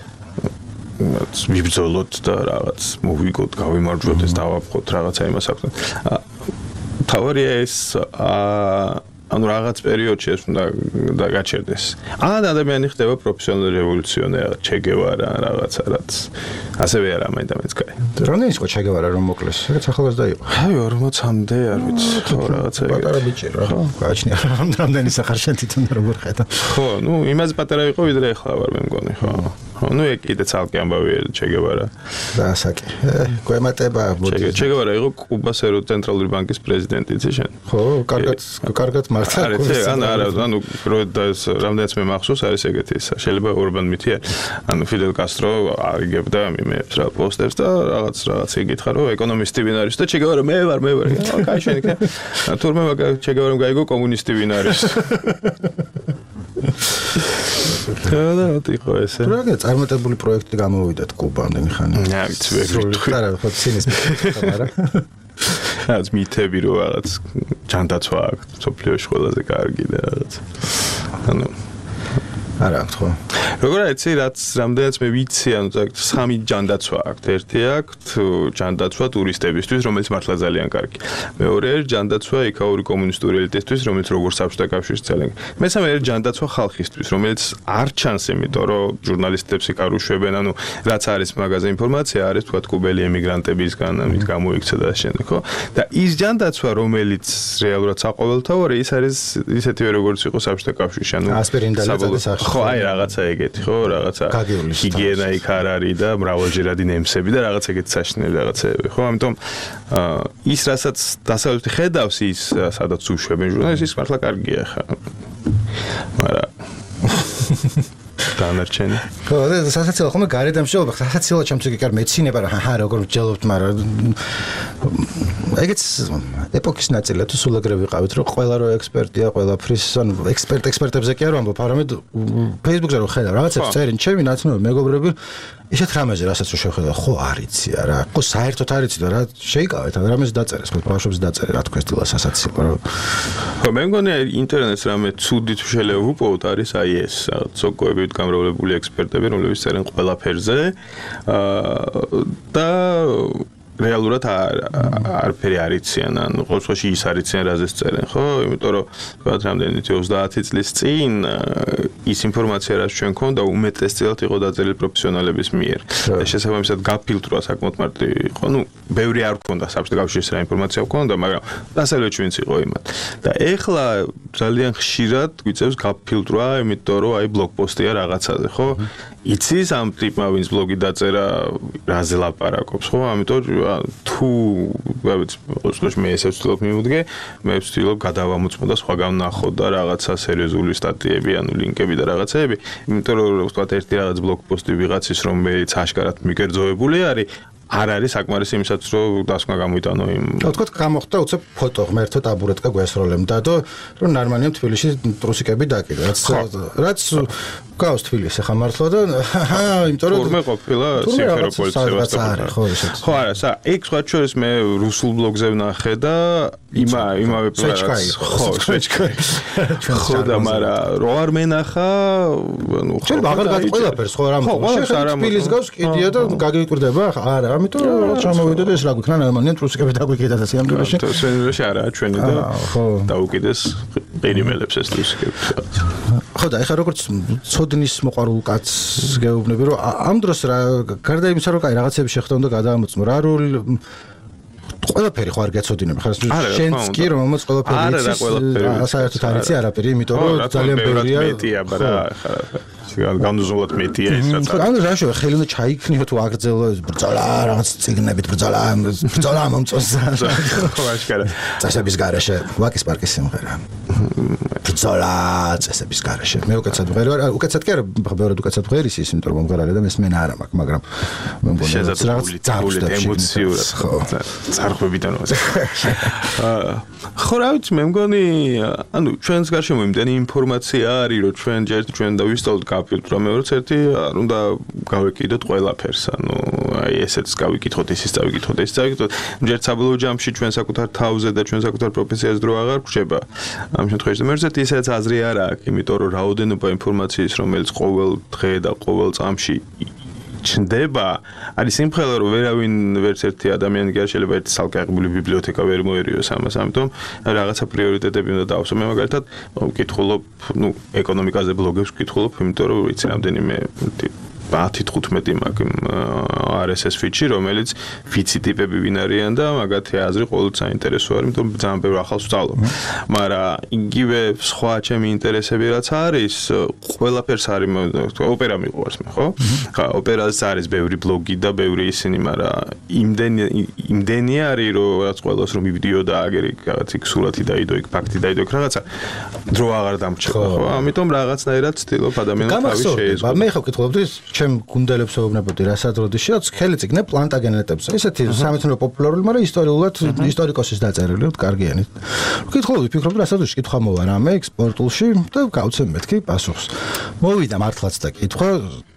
ვიბრძოლოთ და რაღაც მოვიგოთ გავიმარჯვოთ ეს დავაფხოთ რაღაცა იმას აქვს თავარია ეს ანუ რაღაც პერიოდში ეს უნდა გაჩერდეს. ან ადამიანი ხდება პროფესიონალი რევოლუციონერი, ჩე გევარა რაღაცა რაც ასევე არა მაინდა-მაინც კაი. როდის იყო ჩე გევარა რომ მოკლეს? ეგეც ახალგაზრდა იყო. აი 40-მდე არ ვიცი, ხო რაღაცა ეგეთი. პატარა ბიჭი რა. გააჩნია რამდენი სახარ შენ თვითონ როგორ ხედავ. ხო, ნუ იმაზე პატარა იყო ვიდრე ახლა ვარ მე მგონი, ხო. ნუ ეგ კიდე ცალკე ამბავია ჩე გევარა. და ასაკი. გვემატება ბოდი. ჩე გევარა იყო კუბას ცენტრალური ბანკის პრეზიდენტი იცი შენ? ხო, კარგად მართა. არა, ანუ რამდენიც მე მახსოვს არის ეგეთი ისა. შეიძლება ორბან მითია, ანუ ფიდელ კასტრო აგებდა იმებს რა პოსტერს და რაღაც იგითხა რომ ეკონომისტი ვინ არის და ჩე გევარა მე ვარ. კაი შენ იქ. თურმე ჩე გევარამ გაიგო კომუნისტი ვინ არის. და იყო ესე. პროექტი წარმატებული პროექტი გამოვიდათ კუბა ამდენი ხანი. რა ვიცი ვეღარ. არა, ხო ცინის მაგრამ რაც მითები რო რაღაც ჯანდაცვა აქვს სოფლიოში ყველაზე კარგი და რაღაც ანუ არა აქვს ხო როგორ იცი რაც რამდენიც მე ვიცი ანუ სამი ჯანდაცვა აქვს ერთი აქვს ჯანდაცვა ტურისტებისთვის რომელიც მართლა ძალიან კარგი მეორე ჯანდაცვა იქაური კომუნისტური ელიტისთვის რომელიც როგორც საბჭოთა კავშირის ძალიან მესამე ჯანდაცვა ხალხისთვის რომელიც არ ჩანს იმიტომ რომ ჟურნალისტებს იქ არ უშვებენ ანუ რაც არის მაგაზე ინფორმაცია არის თქვა კუბელი ემიგრანტებისგან ამით გამოიქცა და შემდეგ ხო და ის ჯანდაცვა რომელიც რეალურად საყოველთაოა ის არის ისეთივე როგორც იყო საბჭოთა კავშირში ანუ ასპირინდალი ხო აი რაღაცა ეგეთი ხო რაღაცა ჰიგიენა იქ არ არის და მრავალჯერადი ნემსები და რაღაც ეგეთი საშინელი რაღაცეები ხო ამიტომ ის რასაც დასავლეთი ხედავს ის სადაც უშვებენ ჟურნალისტს ის მართლა კარგია ხა მაგრამ დანარჩენი ხო და სასაცილო ხომ გარედან შეობა სასაცილო ჩემთვის კი არ მეცინება რა როგორ ვჯელობთ მაგრამ ეგეც ეპოქის ნაწილია თუ სულ ეგრე ვიყავით რომ ყველა რო ექსპერტია ყველაფრის ანუ ექსპერტებზე კი არ ვამბობ არამედ Facebook-ზე რო ხედავ რაღაცებს წერენ ჩემი ნაცნობი მეგობრები ისეთ რამეზე რასაც რო შეხედა ხო არიცი არა ხო საერთოდ არიცი და რა შეიკავეთ ან რამეს დაწერეს ხო ბავშვებს დაწერე რა თქვენ სტილა სასაცილო რა ხო მე მგონია ინტერნეტს რამე ცუდით შეიძლება ვუპოვოთ არის აი ეს სოკოებით გამრავლებული ექსპერტები რომლებიც წერენ ყველაფერზე და რეალურად არაფერი არიციან ან ყოველ შემთხვევაში ის არიციან რაზეც წერენ ხო იმიტომ რომ თქვათ რამდენი 30 წლის წინ ის ინფორმაცია რაც ჩვენ ქონდა უმეტესწილად იყო დაწერილი პროფესიონალების მიერ და შესაბამისად გაფილტრვა საკმაოდ მარტივი იყო ნუ ბევრი არ ქონდა საბჭოთა კავშირის რა ინფორმაცია ქონდა მაგრამ დასავლეთში ვინც იყო იმათ და ეხლა ძალიან ხშირად გვიწევს გაფილტრვა იმიტომ რომ აი ბლოგპოსტია რაღაცაზე ხო იცის ამ ტიპმა ვინც ბლოგი დაწერა რაზე ლაპარაკობს ხო ამიტომ თუ ვეცდები მე ესე ვცდილობ მივუდგე მე ვცდილობ გადავამოწმო და სხვაგან ვნახო და რაღაცა სერიოზული სტატიები ანუ ლინკები და რაღაცეები იმიტომ რომ ვთქვათ ერთი რაღაც ბლოგპოსტი ვიღაცის რომელიც აშკარად მიკერძოებული არის არ არის საკმარისი იმისაც რომ დასკვნა გამოიტანო იმ თქო გამოხდა უცებ ფოტო ღმერთო ტაბურეტკა გვესროლებდა და რომ ნორმალია თბილისში ტრუსიკები დაკიდა რაც გავს თბილისში ხა მართლა და იმიტომ რომ თურმე ყოფილა სიმფეროპოლი სევასტოპოლი ხო არა სა ეგ სხვა შორის მე რუსულ ბლოგზე ვნახე და იმავე პროგრამას ხო სვეჩკაი ხო და მარა რო არ მენახა ანუ ხო აღარ გაყოლაფერს ხო რამ შეხება თბილის გავს კიდია და გაგიკვირდება არა ამიტომ ჩამოვიდა და ეს რა გვიქნა ნორმალია ტრუსიკები დაგვიკიდა და სიამდვილეში სვენერში არა ჩვენი და დაუკიდეს ყირიმელებს ეს ტრუსიკები ხო და ეხლა როგორც ცოდნის მოყარულ კაცს გეუბნები რომ ამ დროს რა გარდა იმისა რომ კაი რაღაცები შეხვდა უნდა გადაამოწმო რა როლ ყველაფერი ხო არ გეცოდინები ხარ შენც კი რომელმაც ყველაფერი იცის საერთოდ არ იცი არაფერი იმიტომ რომ ძალიან ბევრია მეტია ბრა განუზომლად მეტია ის რაც ანუ რა შეიძლება ხელი უნდა ჩაიქნიო თუ აგრძელო ბრძოლა რაღაც ციგნებით ბრძოლა მომწონს ხო აშკარა წესების გარეშე ვაკის პარკის სიმღერა ბრძოლა წესების გარეშე მე უკეთესად ვღერი ვარ უკეთესად კი არა ბევრად უკეთესად ვღერის ის იმიტომ რომ მომღერალი და მესმენა არ მაქვს მაგრამ მე მგონია რაღაც ძაღლი ემოციურად ხო წარხვებიდან ხო რა ვიცი მე მგონი ანუ ჩვენს გარშემო იმდენი ინფორმაცია არის რომ ჩვენ დავისწავლოთ გაფილტრა მეორეც ერთი არ უნდა გავეკიდოთ ყველაფერს ანუ აი ესეც გავიკითხოთ ისიც დავიკითხოთ ისიც დავიკითხოთ ჯერ საბოლოო ჯამში ჩვენ საკუთარ თავზე და ჩვენ საკუთარ პროფესიაზე დრო აღარ გვჭება ამ შემთხვევაში მერცეთ ისეც აზრი არ აქვს იმიტომ რომ რაოდენობა ინფორმაციის რომელიც ყოველ დღე და ყოველ წამში ჩნდება არის სიმხელა რომ ვერავინ ვერც ერთი ადამიანი კი არ შეიძლება ერთი სალკეღებული ბიბლიოთეკა ვერ მოერიოს ამას ამიტომ რაღაცა პრიორიტეტები უნდა დავსვო მე მაგალითად ვკითხულობ ნუ ეკონომიკაზე ბლოგებს ვკითხულობ იმიტომ რომ ვიცი რამდენიმე 10-15 მაგ RSS ფიჩი რომელიც ფიცი ტიპები ვინ არიან და მაგათი აზრი ყოველთვის საინტერესო არის იმიტომ ძალიან ბევრ ახალს ვსწავლობ მაგრამ იგივე სხვა ჩემი ინტერესები რაც არის ყველაფერს არის ოპერა მიყვარს მე ხო ხა ოპერას არის ბევრი ბლოგი და ბევრი ისინი მაგრამ იმდენი არის რომ რაც ყველას რომ ვიდეო და აგერი რაღაც იქ სურათი დაიდო იქ ფაქტი დაიდო იქ რაღაცა დრო აღარ დამრჩება ხო ამიტომ რაღაცნაირად ვცდილობ ადამიანს თავი შეეზღო მე ხო ვკითხულობდი ჩემ გუნდელებს ვეუბნებოდი რასაც როდესაც ხელი წიგნე პლანტაგენეტებს ესეთი სამეცნიერო პოპულარული მაგრამ ისტორიკოსის დაწერილი კარგიანი ვკითხულობდი ვფიქრობდი რასაც კითხვა მოვა რამე ექსპორტულში და გავცემ მეთქი პასუხს მოვიდა მართლაც და კითხვა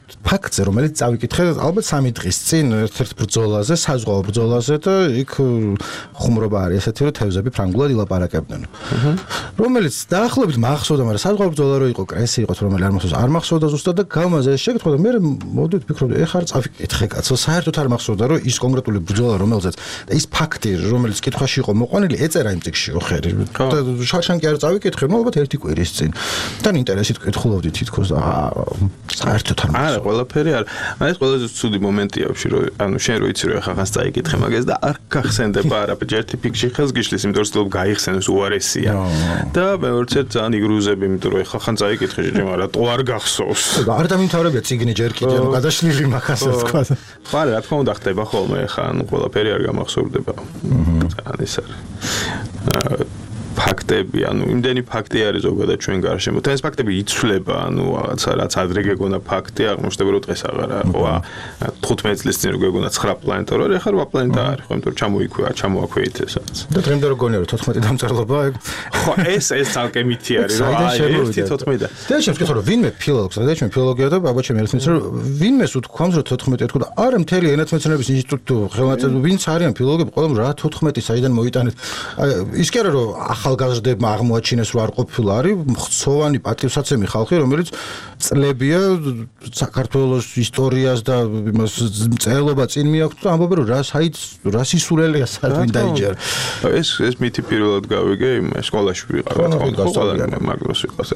ფაქტზე, რომელიც წავიკითხე ალბათ 3 დღის წინ ერთ-ერთ ბრძოლაზე, საზღვაო ბრძოლაზე და იქ ხუმრობა არის ესეთი, რომ თევზები ფრანგულად ილაპარაკებდნენ. რომელიც დაახლოებით მახსოვდა, მაგრამ საზღვაო ბრძოლა რო იყო, კრესი იყო, რომელიც არ მახსოვდა ზუსტად და გამაზე ეს შეკითხვა და მე მოდით ვფიქრობდი, ეხლა არ წავიკითხე კაცო, საერთოდ არ მახსოვდა, რომ ის კონკრეტული ბრძოლა, რომელზეც და ის ფაქტი, რომელიც კითხვაში იყო მოყვანილი, ეწერა იმ წიგნში ხერი. და შარშან კი არ წავიკითხე, ნუ ალბათ ერთი კვირის წინ. თან ინტერესით კითხულობდი თითქოს და საერთოდ არ მახსოვდა. არა, ყველაფერი არ. ეს ყველაზე ცუდი მომენტია ვში, რომ ანუ შენ რო იცი რომ ახლა ხანს წაიკითხე მაგას და არ გახსენდება არაფერი, ერთი ფიქში ხელს გიშლის, იმიტომ რომ ცდილობ გაიხსენოს უარესია. და მეორეც ძალიან იგრუზები, იმიტომ რომ ახლა ხან წაიკითხე შეჭი, მაგრამ რატო არ გახსოვს? არ დამიმთავრებია წიგნი ჯერ კიდევ გადაშლილი მაგას თქვა. არა, რა თქმა უნდა ხდება ხოლმე ახლა, ანუ ყველაფერი არ გამახსოვდება. ძალიან ის არის. ფაქტები, ანუ იმდენი ფაქტი არის ზოგადად ჩვენ გარშემო. და ეს ფაქტები იცვლება, ანუ რაღაცა რაც ადრე გეგონა ფაქტი, აღმოჩნდება რომ დღეს აღარა. ხო, 15 წლის წინ რო გეგონა 9 პლანეტა რო არის, ახლა 8 პლანეტა არის, ხო, იმიტომ რომ ჩამოაქვეითეს რაღაც. და დღემდე რო გონია რომ 14 დამწერლობა, ხო, ეს ცალკე მითი არის, რომ აი 1-14. და შემთხვევით ხო რომ ვინმე ფილოლოგს, რა ჩვენ ფილოლოგია და აბა ჩემი ერთმანეთს რომ ვინმეს უთქვამს რომ 14 თქო და არა მთელი ენათმეცნიერების ინსტიტუტი ხელნაწერი ვინც არიან ფილოლოგები, ყველამ რა 14 საიდან მოიტანეთ. ის კი არა რომ ახალგაზრდებმა აღმოაჩინეს რომ არ ყოფილა არის მხცოვანი პატივსაცემი ხალხი რომელიც წლებია საქართველოს ისტორიას და იმას წერილობა წინ მიაქვთ და ამბობენ რომ რა სისულელია საერთოდ დაიჯერა. ეს მითი პირველად გავიგე იმ სკოლაში ვიყავ ხოლმე მაგდროს ვიყავს.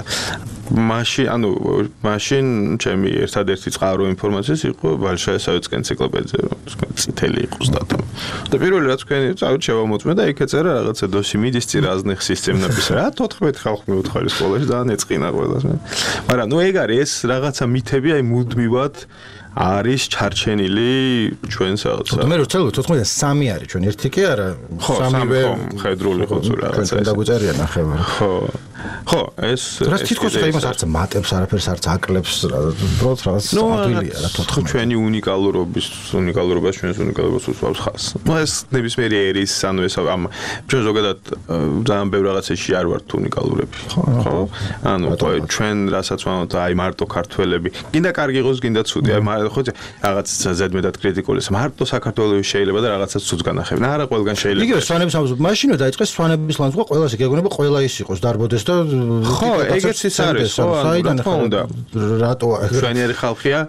მაშინ ჩემი ერთადერთი წყარო ინფორმაციის იყო ბალშაესავეცკი ენციკლოპედია რომ წითელი იყოს დატა. და პირველი რაც თქვენი წავით შევამოწმე და იქ ეწერა რაღაცა დოსიმიდის წირაზნეხ სისტემების რა 14 ხალხი მეუთხარი სკოლაში ძალიან ეწყინა ყველას. მაგრამ ნუ ეგ არის ეს რაღაცა მითები აი მუდმივად არის ჩარჩენილი ჩვენს რაღაცა. მე რო ვცდილობ 14-3 არის ჩვენ ერთი კი არა 3-ვე ხედრული ხო თუ რაღაცა. ჩვენ დაგვიწერია ნახევარი. ხო, ეს რაც თითქოს ხა იმას არც მატებს არაფერს არც აკლებს უბრალოდ რაღაც ადვილია რა 14. ჩვენი უნიკალურობას ჩვენს უნიკალურობას უსვამს ხას. ნუ ეს ნებისმიერი ერის ანუ ეს ამ ჩვენ ზოგადად ძალიან ბევრ რაღაცაში არ ვართ უნიკალურები. ხო? ანუ ჩვენ რასაც ვამბობთ აი მარტო ქართველები, გინდა კარგი იყოს, გინდა ცუდი, აი ხო რაღაც ზედმეტად კრიტიკული მარტო საქართველოს შეიძლება და რაღაცას ცუდს განახებენ. არა ყველგან შეიძლება. იგივე სვანების ამბობ მაშინვე დაიწყეს სვანების ლანძღვა ყველას ეგონება ყველა ის იყოს დარბოდეს და ხო ეგეც ის არის ხო რა თქმა უნდა რატო ჩვენიერი ხალხია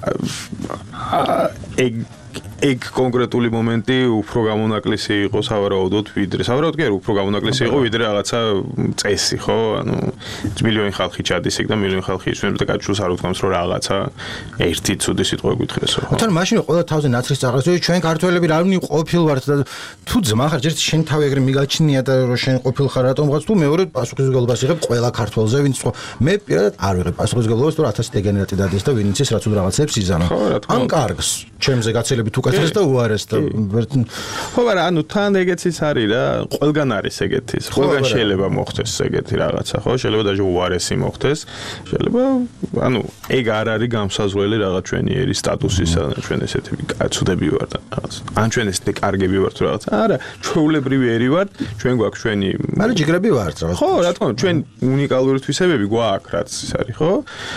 ეგ კონკრეტული მომენტი უფრო გამონაკლისი იყო სავარაუდოდ ვიდრე სავარაუდოდ კი უფრო გამონაკლისი იყო ვიდრე რაღაცა წესი ხო ანუ მილიონი ხალხი ჩადის ეგ და მილიონი ხალხი ისვენებს და კაცს არ უთქვამს რომ რაღაცა ერთი ცუდი სიტყვა გითხრესო ხო თან მაშინ ყველა თავზე ნაცრის წაღრას ჩვენ ქართველები რა ვინი ყოფილვართ და თუ ძმა ხარ ჯერ შენ თავი ეგრე მიგაჩნია და რომ შენ ყოფილ ხარ რატომ ვიღაც თუ მეორე პასუხისმგებლობას იღებ ყველა ქართველზე ვინც ხო მე პირადად არ ვიღებ პასუხისმგებლობას თუ 1000 დეგენერატი დადეს და ვინც ის რაც უდ რაღაცებს იზანა ამ კარგს ჩემზე გაცილებით უკეთეს და უარეს და ხო მაგრამ ანუ თან ეგეც ის არის რა ყველგან არის ეგეთის ყველგან შეიძლება მოხდეს ეგეთი რაღაცა ხო შეიძლება და უარესი მოხდეს შეიძლება ანუ ეგ არ არის გამსაზღვრელი რაღაც ჩვენი ერის სტატუსისა ჩვენ ესეთი კაცუდები ვარ და რაღაც ან ჩვენ ესეთი კარგები ვართ რაღაც არა ჩვეულებრივი ერი ვართ ჩვენ გვაქვს ჩვენი მაგრამ ჯიგრები ვართ რაღაც ხო რა თქმა უნდა ჩვენ უნიკალური თვისებები გვაქვს რაც ის არის ხო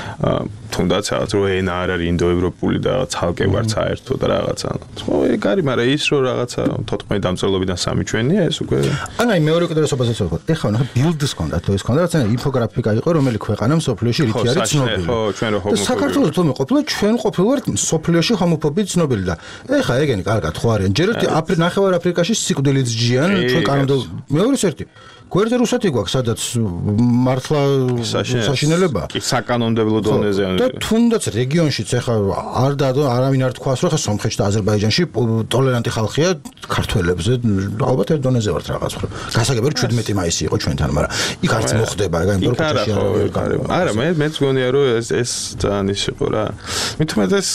თუნდაც რაღაც რო ენა არ არის ინდოევროპული და ცალკე ვართ საერთოდ და რაღაცა ხო ეგ არის მაგრამ ის რომ რაღაცა 14 დამწერლობიდან 3 ჩვენია ეს უკვე ან აი მეორე უკიდურესობაზეც ვთქვა ეხლა ნახე ბილდის ჰქონდა თუ ეს ჰქონდა რაღაცა ინფოგრაფიკა იყო რომელი ქვეყანა მსოფლიოში რითი არის ცნობილი ხო ჩვენ რო ჰომოფობი საქართველოს თუმე ყოფილა ჩვენ ყოფილვართ მსოფლიოში ჰომოფობი ცნობილი და ეხლა ეგენი კარგად ხო არიან ჯერ ერთი ნახევარ აფრიკაში სიკვდილით ჯიან ჩვენ კანონმდებლ მეორე ერთი გვერდზე რუსეთი გვაქვს სადაც მართლა საშინელება კი საკანონმდებლო დონეზე და თუნდაც რეგიონშიც ეხლა არავინ არ თქვას რომ ხა სომხეთში და აზერბაიჯანში ტოლერანტი ხალხია ქართველებზე ალბათ ერთ დონეზე ვართ რაღაც ხო გასაგებია რომ 17 მაისი იყო ჩვენთან მაგრამ იქ არც მოხდება ეგ იმ პროფესიაში არა მეც გონია რომ ეს ძალიან ის იყო რა მithumetes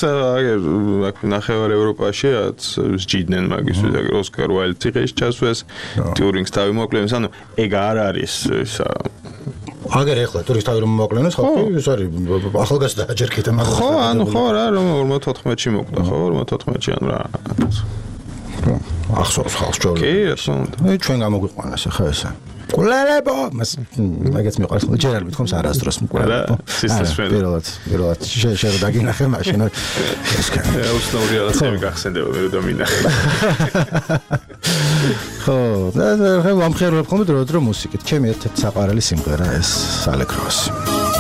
ნახევარ ევროპაშიაც სჯიდნენ მაგის ოსკარ უაილდს ის ჩასვეს ტიურინგს თავი მოკლეს ანუ ეგ არ არის ისა აგერ ეხლა ტურისტები რომ მოაკლენოს ხალხი ეს არის ახალგაზრდა აჯერქეთა მაგრამ ხო ანუ ხო რა რომ 54-ში მოკვდა ხო 54-ში ანუ რა ახსოვს ხალხს ჩვენ კი ასე უნდა ჩვენ გამოგვიყვანეს ახლა ესა მკვლელებო მაგაც მიყვარს ჯერ არ მithkoms არასდროს მკვლელებო პირველად შეიძლება დაგინახე მაშინ ეს უცნაური რაღაცები გახსენდება მე რომ მინახე ხო და ვამხერებ ხოლმე დრო მუსიკით ჩემი ერთ-ერთი საყვარელი სიმღერა ეს ალეგროვას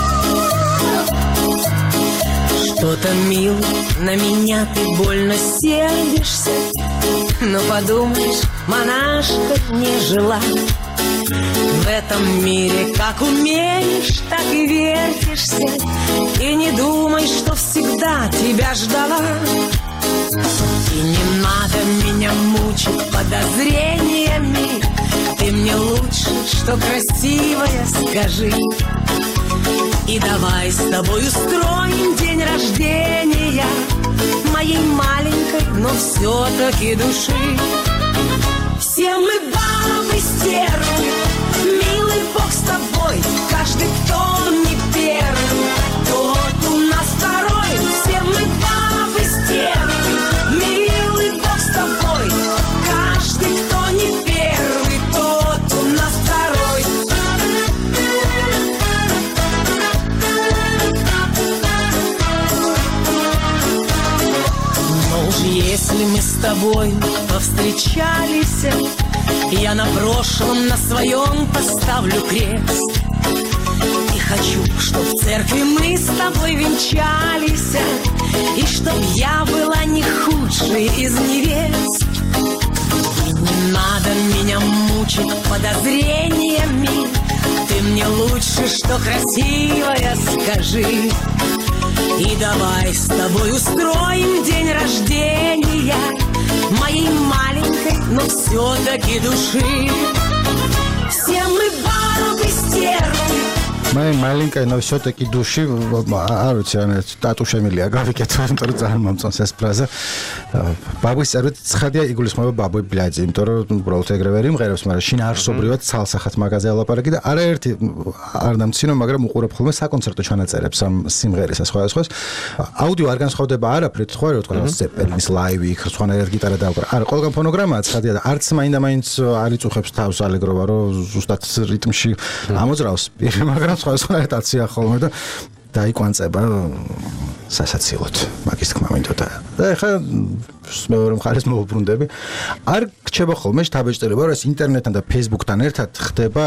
Что-то, мил, на меня ты больно сердишься, но подумаешь, монашка не жила. В этом мире как умеешь, так и вертишься, и не думай, что всегда тебя ждала. И не надо меня мучить подозрениями, ты мне лучше, что красивая, скажи. И давай с тобой устроим день рождения моей маленькой, но все-таки души. Все мы бабы стервы, милый Бог с тобой, каждый, кто не первый, тот у нас второй. Все мы бабы стервы, милый Бог с тобой, каждый, кто не первый, тот у нас второй. Если мы с тобой повстречались, я на прошлом, на своем поставлю крест. И хочу, чтоб в церкви мы с тобой венчались, и чтоб я была не худшей из невест. И не надо меня мучить подозрениями, ты мне лучше, что красивая, скажи. И давай с тобой устроим день рождения моей маленькой, но все-таки души. Все мы бабы стервы. Моя маленькая, но все-таки души, არ ვიცი, ან სტატუ შემილია გავიკეთო, იმიტომ რომ ძალიან მომწონს ეს ფრაზა. ბაბუის წერვით ცხადია იგულისხმება ბაბუი ბლაძი, იმიტომ რომ უბრალოდ ეგრევე ვერ იმღერებს, მაგრამ შინაარსობრივად ცალსახად მაგაზე ალაპარაკი და არაერთი არ დამცინო, მაგრამ უყურებ ხოლმე საკონცერტო ჩანაწერებს ამ სიმღერისა სხვადასხვას. აუდიო არ განსხვავდება არაფრით, ხო რა თქმა უნდა, ზეპელინის ლაივი, სხვანაირად გიტარა დაუკრა. არა, ყველგან ფონოგრამაა ცხადია და არც მაინდა-მაინც არ იწუხებს თავს ალეგროვა, რომ ზუსტად რიტმში ამოძრავს პირი, მაგრამ სხვადასხვანაირად აცია ხოლმე და დაიკვანწება სასაცილოდ მაგის თქმა მინდოდა და ეხლა მეორე მხარეს მოვუბრუნდები არ გრჩება ხოლმე შთაბეჭდილება რომ ეს ინტერნეტთან და ფეისბუქთან ერთად ხდება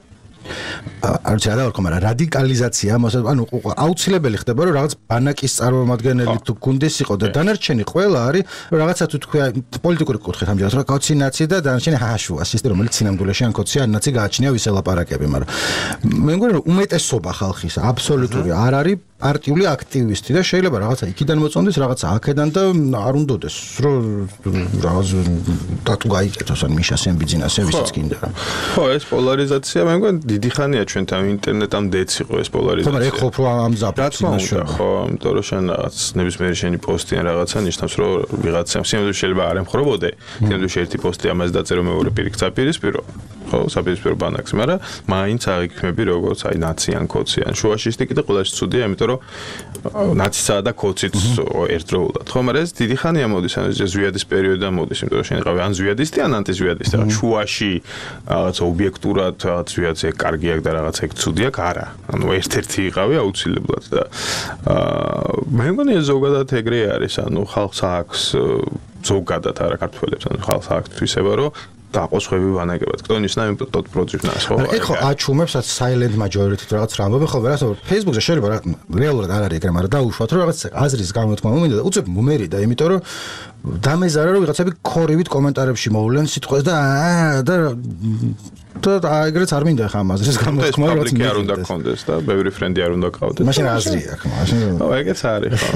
არ ვიცი რა ვქო მაგრამ რადიკალიზაცია ანუ აუცილებელი ხდება რომ რაღაც ბანაკის წარმომადგენელი თუ გუნდის იყო და დანარჩენი ყველა არის რაღაცა თუ თქვა პოლიტიკური კუთხით ამჯერად რა კოცი ნაცი და დანარჩენი ჰაშუა სისტემა რომელიც სინამდვილეში ან კოცი ან ნაცი გააჩნია ვის ელაპარაკები მაგრამ მე მგონი რომ უმეტესობა ხალხის აბსოლუტური არ არის პარტიული აქტივისტი და შეიძლება რაღაცა იქიდან მოწონდეს რაღაცა აქედან და არ უნდოდეს რომ რაღაც დატუ გაიკეთოს ან მიშასენ ბიზნესზე ვისაც კიდე რა ხო ეს პოლარიზაცია მე მგონი დიდი ხანია ჩვენთან ინტერნეტამდეც იყო ეს პოლარიზაცია. მაგრამ ეხლა უფრო ამ ზაფხულში ხო, იმიტომ რომ შენ რაღაც ნებისმიერი შენი პოსტი ან რაღაცა ნიშნავს რომ ვიღაცამ სინამდვილეში შეიძლება არ ემხრობოდე. სინამდვილეში ერთი პოსტი ამას დაწერო მეორე პირი გწაპირისპირო. ხო, საპირისპირო ბანაკს, მაგრამ მაინც აღიქმები როგორც აი ნაციან კოციან. შუაში ისე კიდე ყველაში ცუდია, იმიტომ რომ ნაცისა და კოციც ერთდროულად. ხო, მაგრამ ეს დიდი ხანია მოდის, ანუ ეს ზვიადის პერიოდიდან მოდის, იმიტომ რომ შენ იყავი ან ზვიადისტი ან ანტიზვიადისტი. შუაში რაღაც ობიექტურად რაღაც ზვიადზე კარგი აქვს და რაღაც ეგ ცუდი აქვს, არა. ანუ ერთ-ერთი იყავი აუცილებლად და მე მგონი ზოგადად ეგრე არის, ანუ ხალხს აქვს ზოგადად არა ქართველებს, ანუ ხალხს აქვს თვისება, რომ დაყოსხვები ვანაგებად. Кто не с нами, тот против нас. ხო? ეხლა აჩუმებს რაც silent majority-ით რაღაც რამბობი ხო ვერასო Facebook-ზე შეიძლება რეალურად არ არის ეგრე, მაგრამ დაუშვათ რომ რაღაც აზრის გამოთქმა მომინდა და უცებ მომერიდა, იმიტომ რომ დამეზარა რომ ვიღაცები ქორივით კომენტარებში მოვლენ სიტყვას და ეგრეც არ მინდა ხა ამ აზრის გამოთქმა რაც მე არ უნდა გქონდეს და ბევრი ფრენდი არ უნდა გყავდეს. მაშინ აზრი აქვს, მაშინ ო ეგეც არის ხო.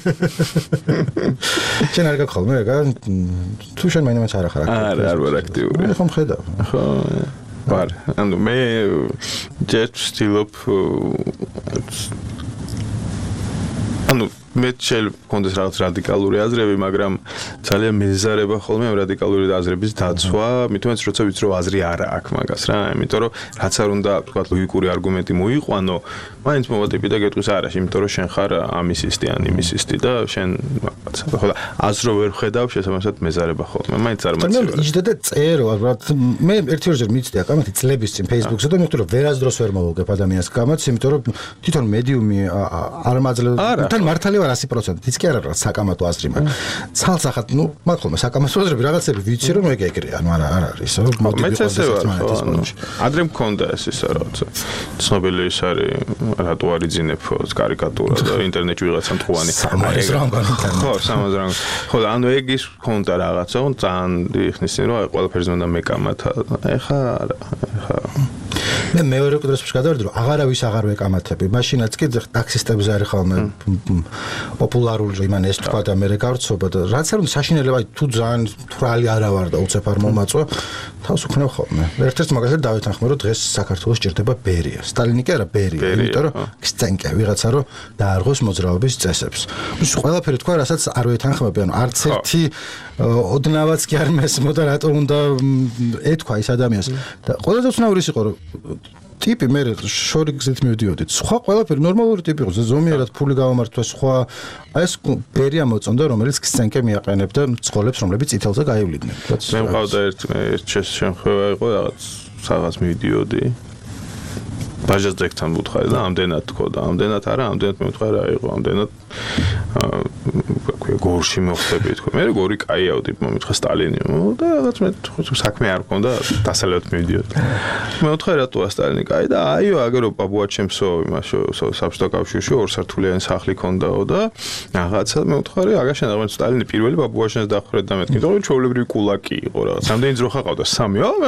შენ არ გქოლმე ეგა თუ შენ მაინც არ ახარ არ ვარ აქტიური. ხო მხედავ. ხო ვარ. ანუ მე ჯერ ვცდილობ ანუ მე შეიძლება კონდეს რაღაც რადიკალური აზრები, მაგრამ ძალიან მეზარება ხოლმე ამ რადიკალური აზრების დაცვა, მithumetes როცა ვიცი რომ აზრი არა აქვს მაგას რა, იმიტომ რომ რაც არ უნდა თქვა ლოგიკური არგუმენტი მოიყვანო, მაინც მოვატიპი და გეტყვის არაში, იმიტომ რომ შენ ხარ ამისისტი ან იმისისტი და შენ რაღაცა ხო და აზრო ვერ ხედავ შესაბამისად მეზარება ხოლმე, მაინც არ მაცივარ. იჯდა და წერო, მე ერთ-ერთჯერ მიცდი აკამათი წლების წინ Facebook-ზე და მივხვდი რომ ვერასდროს ვერ მოვუგებ ადამიანს გამაც, იმიტომ რომ თვითონ მედიუმი არ მაძლევს თან მართალი ვარ 100%. ის კი არ არის საკამათო აზრი, მაგრამ ცალსახად, მაგ ხოლმე საკამათო აზრები რაღაცები ვიცი რომ ეგრეა, არა არის, მეც ესე ვარ, ადრე მქონდა ეს ისა რაღაცა. ცნობილი ის არის რატო არ იძინებ კარიკატურა და ინტერნეტში ვიღაცა მტყუანი. ხო, სამაზრანგ. ხო, ანუ ეგ ის მქონდა რაღაცა, ძალიან იხნის წინ რომ ყველაფერზე უნდა მეკამათა. ეხა არა, ეხა მე მეორე კუდრებს შეგადავდი რომ აღარავის აღარ ვეკამათები. მაშინაც კი ტაქსისტებზე არის ხოლმე პოპულარული რომ იმან ეს თქვა და მე გავრცობა და რაც არ უნდა საშინელება თუ ძალიან თვრალი არა ვარ და უცებ არ მომაწვა თავს უქნევ ხოლმე. ერთ-ერთ მაგალითად დავეთანხმე რომ დღეს საქართველოს ჭირდება ბერია. სტალინი კი არა ბერია, იმიტომ რომ გსცენკე ვიღაცა რომ დაარღოს მოძრაობის წესებს. ის ყველაფერი თქვა რასაც არ ვეთანხმები, ანუ არც ერთი ოდნავაც კი არ მესმოდა რატო უნდა ეთქვა ის ადამიანს. და ყველაზე უცნაური ის იყო რომ ტიპი მე შორი გზით მივდიოდი. სხვა ყველაფერი ნორმალური ტიპი იყო, ზომიერად ფული გავამართვა, სხვა აი ეს ბერია მოწონდა, რომელიც სცენკე მიაყენებდა მძღოლებს, რომლებიც წითელზე გაივლიდნენ. მე მყავდა ერთ შემთხვევა იყო რაღაც რაღაც მივდიოდი. ბაჟას ძეგთან მუთხარი და ამდენად თქო და ამდენად არა, ამდენად მივთხარი რა იყო, ამდენად გორში მოხდები თქო. მე გორი კაია ვტიპ მომითხა სტალინი და რაღაც მე საქმე არ მქონდა, დასალევად მივდიოდი. მე ვთხარი რატო სტალინი კაი და აიო აგერო ბაბუაჩემსო იმაშო საბჭოთა კავშირში ორსართულიანი სახლი ქონდაო და რაღაცა მე ვთხარი აგაშენ რაღაც სტალინი პირველი ბაბუაჩემს დახრეთ და მეთქი. თქო ჩოვლებრივი კულაკი იყო რაღაც. ამდენი ძროხა ყავდა 3 მე.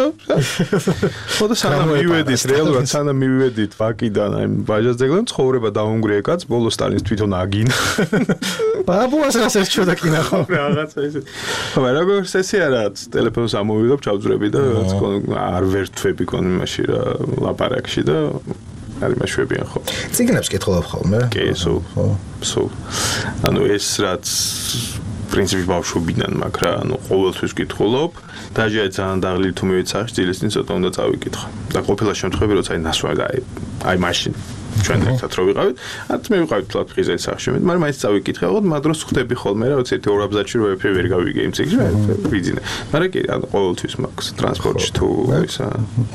ხო და სანამ მივედით რეალურად სანამ მივედით ვაკიდან აი ბაჟას ძეგლთან ცხოვრება დაუნგრია კაც ბოლოს სტალინს თვითონ აგინა. ბაბუას რას ერჩოდა კინა ხო რაღაცა ისე. ხო როგორ ესე არაც ტელეფონს ამოვიდობ ჩავძვრები და არ ვერთვები კონ იმაში რა ლაპარაკში და არ იმაშვებიან ხო. ციგნებს კითხულობ ხოლმე? კი, სულ. ანუ ეს რაც პრინციპი ბავშვობიდან მაქვს რა, ანუ ყოველთვის ვკითხულობ. დაჟე ძალიან დაღლილი თუ მივეც სახში ძილის წინ ცოტა უნდა წავიკითხო. და ყოფილა შემთხვევები როცა აი ნასვლა აი მაშინ ჩვენ ერთად რო ვიყავით, არც მე ვიყავით ფლატ ხიზელის სახში, მაგრამ მაინც წავიკითხე, ხო მაგრამ ხდები ხოლმე რა, ვიცი 2 აბზაცში რო ვერ გავიგე იმ ციგში, ვიძინე. მაგრამ კი, ანუ ყოველთვის მაქვს ტრანსპორტში თუ ისა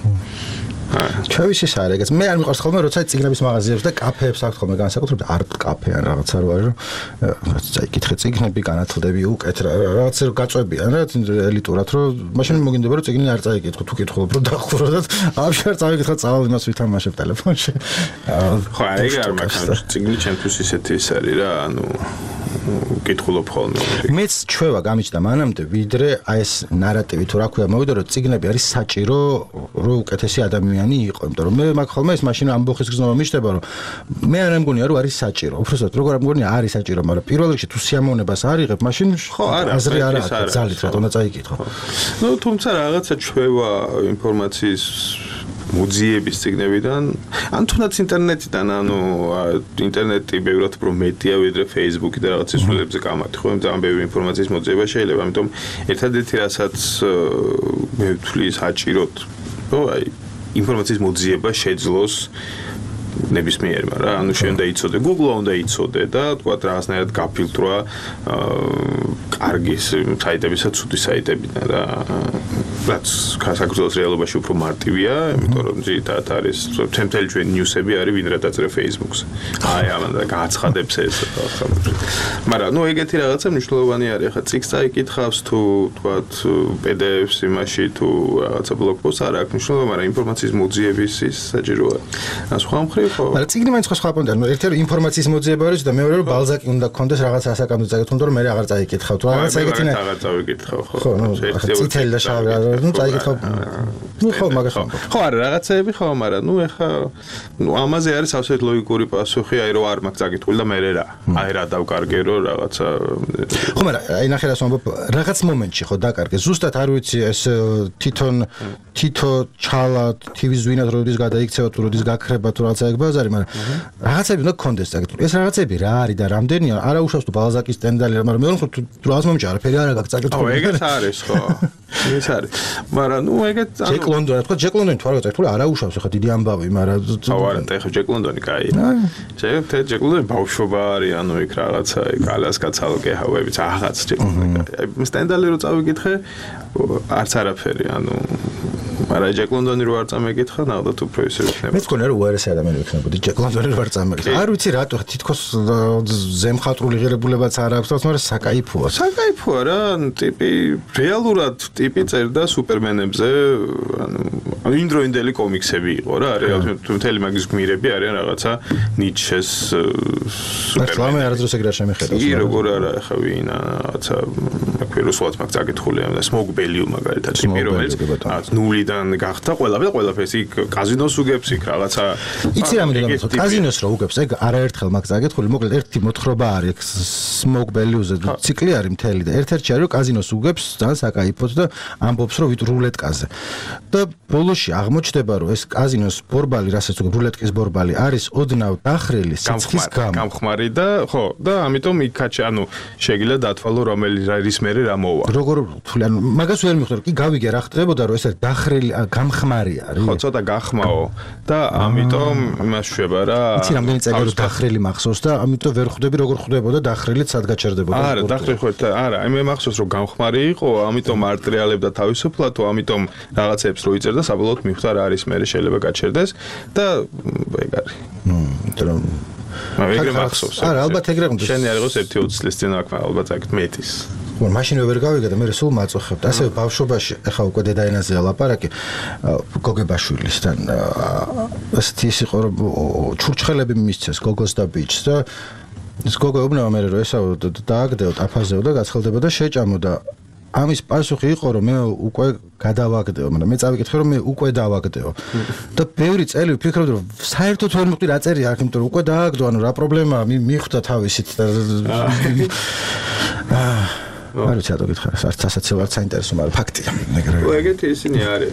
ჩავისის არ ეგეც მე არ მიყვარს ხოლმე როცა ციგნების მაღაზიებს და კაფეებს აქვს ხოლმე განსაკუთრებით არტ კაფე ან რაღაცა რო არის რომ წაიკითხე ციგნები განათლდები უკეთ რაღაცა რო გაწვევიან რა ელიტურად რომ მაშინ მოგინდება რომ ციგნი არ წაიკითხო თუ კითხულობ რომ დაახურო და აბშე არ წავიკითხა წავალ იმას ვითამაშებ ტელეფონში ხო ეგ არ მაქვს ციგნი ჩემთვის ისეთი ის არის რა ანუ კითხულობ ხოლმე მეც ჩვევა გამიჩნდა მანამდე ვიდრე აი ეს ნარატივი თუ რა ქვია მოვიდა რომ ციგნები არის საჭირო რომ უკეთესი ადამიანი იყო იმიტომ რომ მე მაგ ხოლმე ეს მაშინ ამბოხის გზნობა მიჩნდება რომ მე არ ამგონია რომ არის საჭირო უბრალოდ როგორ ამგონია არის საჭირო მაგრამ პირველ რიგში თუ სიამოვნებას არ იღებ მაშინ ხო არა აზრი არ აქვს ძალით რა უნდა წაიკითხო ნუ თუმცა რაღაცა ჩვევა ინფორმაციის მუზეების ციგნებიდან ან თუნდაც ინტერნეტიდან ანუ ინტერნეტი ბევრად უფრო მეტია ვიდრე Facebook და რაღაც ისულებზე კამათი ხო ძალიან ბევრი ინფორმაციის მოძიება შეიძლება ამიტომ ერთადერთი რასაც მე ვთვლი საჭიროდ ხო აი ინფორმაციის მოძიება შეძლოს ნებისმიერმა რა ანუ შენ უნდა იცოდე Google-ა უნდა იცოდე და თქვა რაღაცნაირად გაფილტრვა კარგი საიტებისა ცუდი საიტებიდან რა რაც საქართველოს რეალობაში უფრო მარტივია იმიტომ რომ ძირითადად არის თემთელი ჩვენ ნიუსები არის ვინ რა დაწერა Facebook-ზე აი ამან გააცხადებს ეს მაგრამ ნუ ეგეთი რაღაცა მნიშვნელოვანი არის ხა ციგს წაიკითხავს თუ თქვა PDF-ს იმაში თუ რაღაცა ბლოგპოსტს არ აქვს მნიშვნელობა მაგრამ ინფორმაციის მოძიების ის საჭიროა ან სხვა მხრივ მაგრამ ციგნი მაინც სხვა პონტი ანუ ერთი ინფორმაციის მოძიება არის და მეორე რომ ბალზაკი უნდა გქონდეს რაღაც ასაკამდე წაიკითხო რომ მე აღარ წაიკითხავ თუ რაღაც ეგეთინა აღარ წავიკითხავ ხო ნუ წითელი და შავი ნუ წაიკითხავ ნუ ხო მაგას ხო არა რაღაცეები ხო მაგრამ ნუ ეხა ნუ ამაზე არის ავსეთ ლოგიკური პასუხი აი რომ არ მაქვს წაკითხული და მე რა აი რა დავკარგე რომ რაღაცა ხო მაგრამ აი ნახე რას ვამბობ რაღაც მომენტში ხო დაკარგე ზუსტად არ ვიცი ეს თვითონ თითო ჩალა TV-ს ვინად როდის გადაიქცევა თუ როდის გაქრება თუ რაღაცა ეგ ბაზარი, მაგრამ რაღაცები უნდა გქონდეს წაკითხული. ეს რაღაცები რა არის და რამდენია? არა უშავს თუ ბალზაკის სტენდალი, მაგრამ მეორე მხრივ თუ რაღაც მომჭი არაფერი არ აქვს წაკითხული. ეგეც არის ხო. ეს არის. მაგრამ ნუ ეგეც ჯეკ ლონდონი, თქო ჯეკ ლონდონი თუ არ გაწაკითხული, არა უშავს ხა დიდი ამბავი, მაგრამ არა, და ეხა ჯეკ ლონდონი კაი. ჯეკ ლონდონი ბავშვობა არის, ანუ იქ რაღაცა კალასკაცალკე ჰავებიც აღაც ჯეკ ლონდონი. სტენდალი რო წავიკითხე, არც არაფერი, ანუ მაგრამ ჯეკ ლონდონი რო არ წამეკითხა, ნახოთ უფრო ისე იქნება. მეც მგონია რომ უარესი ადამიანი ვიქნებოდი ჯეკ ლონდონი რო არ წამეკითხა. არ ვიცი რატო თითქოს ზემხატვრული ღირებულებაც არ აქვს, მაგრამ საკაიფოა. საკაიფოა რა, ტიპი რეალურად ტიპი წერდა სუპერმენებზე, ანუ იმდროინდელი კომიქსები იყო რა, რეალურად მთელი მაგის გმირები არიან რაღაცა ნიჩეს სუპერმენი. ლამე არასდროს ეგრე არ შემიხედავს. კი, როგორ არა, ახლა ვინა, რაღაცა კვიროსულად მაგ წაკითხულია, სმოგ ბელიუ მაგალითად, ტიპი რომელიც ნულიდან გახდა ყველაფერს იქ კაზინოს უგებს იქ რაღაცა. იცი რა მინდა გითხრათ, კაზინოს რო უგებს, ეგ არაერთხელ მაგ წაკითხული, მოკლედ ერთი მოთხრობა არის სმოგ ბელიუზე, ციკლი არის მთელი და ერთ-ერთი არის რომ კაზინოს უგებს ძალიან საკაიფოდ და ამბობს რომ ვით რულეტკაზე. და ბოლოში აღმოჩნდება რომ ეს კაზინოს ბორბალი, რასაც უგებ რულეტკის ბორბალი არის ოდნავ დახრილი სიცხის გამო. გამხმარი და ხო, და ამიტომ იქაჩი, ანუ შეგიძლია დათვალო რომელი რის მერე რა მოვა. როგორ თვლი, ანუ მაგას ვერ მიხვდები, კი გავიგე რა ხდებოდა რომ ეს დახრილი გამხმარი არის. ხო, ცოტა გახმაო და ამიტომ იმას შვება რა. იცი რამდენი წელი რომ დახრილი მახსოვს და ამიტომ ვერ ხვდები როგორ ხდებოდა დახრილი სად გაჩერდებოდა. არა, დახრილი ხო, არა, მე მახსოვს რომ გამხმარი იყო, ამიტომ არ ტრიალებდა თავისუფლად, ამიტომ რაღაცებს რო იწერდა, საბოლოოდ მიხვდა რა არის მერე შეიძლება გაჩერდეს და ეგ არის. იმიტომ ეგრე მახსოვს. არა, ალბათ ეგრე უნდა. შენი არ იყოს 1-20 წლის წინ აქ ალბათ აქ მეტის. მაშინვე ვერ გავიგე და მე სულ მაწუხებთ. ასევე ბავშვობაში, ეხლა უკვე დედაენაზეა ლაპარაკი, გოგებაშვილისთან. ასეთი ის იყო რომ ჩურჩხელები მისცეს გოგოს და ბიჭს და ეს გოგო უბნება მე რომ ესაო დააგდეო, ტაფაზეო და გაცხელდება და შეჭამო და ამის პასუხი იყო რომ მე უკვე გადავაგდეო, მაგრამ მე წავიკითხე რომ მე უკვე დავაგდეო. და ბევრი წელი ვფიქრობდი რომ საერთოდ ვერ მივხვდი რა წერია აქ, იმიტომ რომ უკვე დააგდო, ანუ რა პრობლემაა, მიხვდა თავისით და არ ვიცი რა გითხარ, არც ასაცილ არც საინტერესო, მაგრამ ფაქტია. ეგეთი ისინი არის.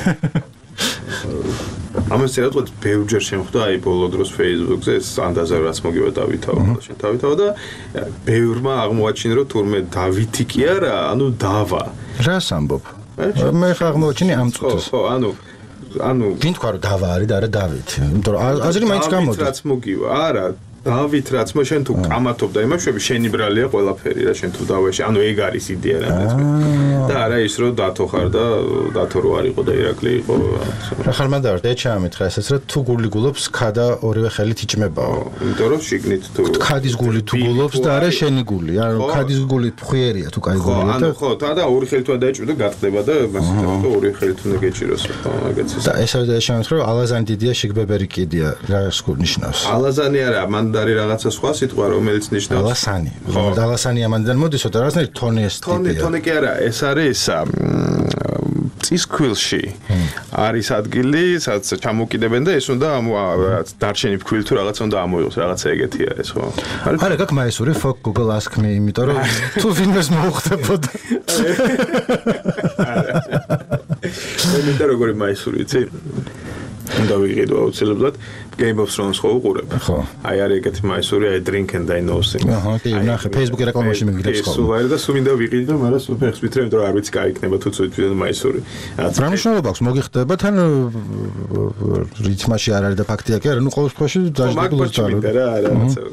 ამას ერთად ბევრჯერ შემხვდა აი ბოლო დროს Facebook-ზე ეს ანდაზე რაც მოგივა დავითაო შენ დავითაო და ბევრმა აღმოაჩინა რომ თურმე დავითი კი არა, ანუ დავა. რას ამბობ? მე ხა აღმოაჩინე ამ წუთს. ხო, ანუ ვინ თქვა რომ დავა არის და არა დავითი? იმიტომ რომ აზრი მაინც გამოდის. რაც მოგივა, არა დავით რაც მე შენ თუ კამათობ და იმაშვები შენი ბრალია ყველაფერი რა შენ თუ დავაში ანუ ეგ არის იდეა რა და არა ის რომ დათო ხარ და დათო რო არ იყო და ირაკლი იყო რა ხარ მანდ არ დეჩამეთხრა ესეც რა თუ გული გულობს ხადა ორივე ხელით იჭმებაო იმიტომ რომ შიგნით თუ ხადის გული თუ გულობს და არა შენი გული ანუ ხადის გული ფხვიერია თუ კაი გულია და ხო და ორი ხელით უნდა დაეჭმო და გატდება და მასეთ ორი ხელით უნდა გეჭიროს ეგეც და ესე დეჩამეთხრა ალაზანი დიდია შიგბებერი კიდია რა ნიშნავს ალაზანი არა მან არის რაღაცა სხვა სიტყვა რომელიც ნიშნავს ალასანი. ალასანი ამანდან მოდისო და რაღაცნაირ თონი ეს ტიპია. თონი კი არა, ეს არის წისქვილში. არის ადგილი, სადაც ჩამოკიდებენ და ეს უნდა დარჩენი ფქვილი თუ რაღაცა უნდა ამოიღოს, რაღაცა ეგეთი არის, ხო? არა, გაკ მაისური fuck Google ask me, იმიტომ რომ თუ ვინმეს მოუხდებოდა. მე და როგორი მაისური იცი? უნდა ვიყიდო აუცილებლად Game of Thrones ხო უყურებ? ხო. აი არის ეგეთი მაისური, აი Drink and I Know thing. აჰა, კი, ნახე, Facebook-ი რეკლამაში მიგდებს ხო. სულ არის და სულ მინდა ვიყიდო, მაგრამ სულ ფეხს ვიტრე, იმიტომ რომ არ ვიცი გაიქნება თუ ცუდ მაისური. რა მნიშვნელობა აქვს მოგიხდება თან რითმაში არ არის და ფაქტია კი არა, ნუ ყოველ შემთხვევაში დაჟდებული ძალო. რა რაღაცა.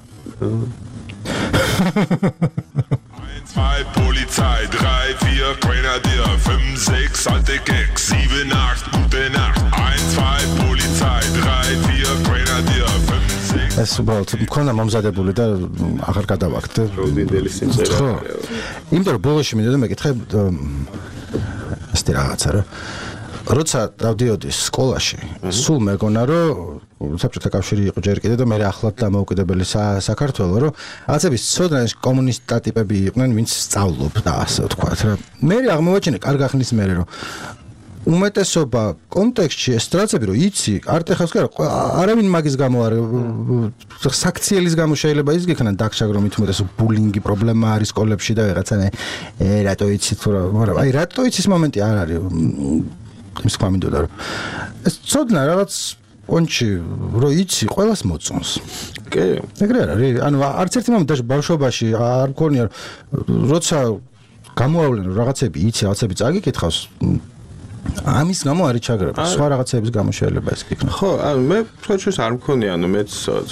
2 Polizei, 3, 4 Grenadier, 5, 6 alte Gags, 7, 8 gute Nacht. 1, 2 Polizei, 3, 4 Grenadier, 5, 6. ეს უბრალოდ მქონდა მომზადებული და აღარ გადავაგდე. პროდიუდელი სიმღერა. ხო. იმიტომ რომ ბოლოში მინდოდა მეკითხე ასეთი რაღაცა რა. როცა დავდიოდი სკოლაში, სულ მეგონა რომ საბჭოთა კავშირი იყო ჯერ კიდე და მე ახლად დამოუკიდებელი საქართველო, რომ აცების ცოდნაის კომუნისტთა ტიპები იყვნენ, ვინც სწავლობდა, ასე ვთქვათ რა. მე აღმოვაჩინე კარგ ახნის მერე რომ უმეტესობა კონტექსტში ეს ტრაცები რომ იცი, არტეხავს კი არა, არავინ მაგის გამო არ საქციელის გამო შეიძლება ის გიქნან დაგშაგ რომ მithumetes ბულინგი პრობლემა არის სკოლებში და რაღაცა რატო იცით თუ რა, მაგრამ აი რატო იცის მომენტი არ არის. ის თქვა მინდოდა რომ ეს ცოდნა რაღაც პონჩი რო იცი ყველას მოწონს. კი. ეგრე არის. ანუ არც ერთი მომენტში ბავშვობაში არ მქონია როცა გამოავლენ რაღაცები იცი რაღაცები წაგიკითხავს ამის გამო არის ჩაგრება. სხვა რაღაცების გამო შეიძლება ეს იქნება. ხო, ანუ მე პროცესს არ მქონია, ანუ მეც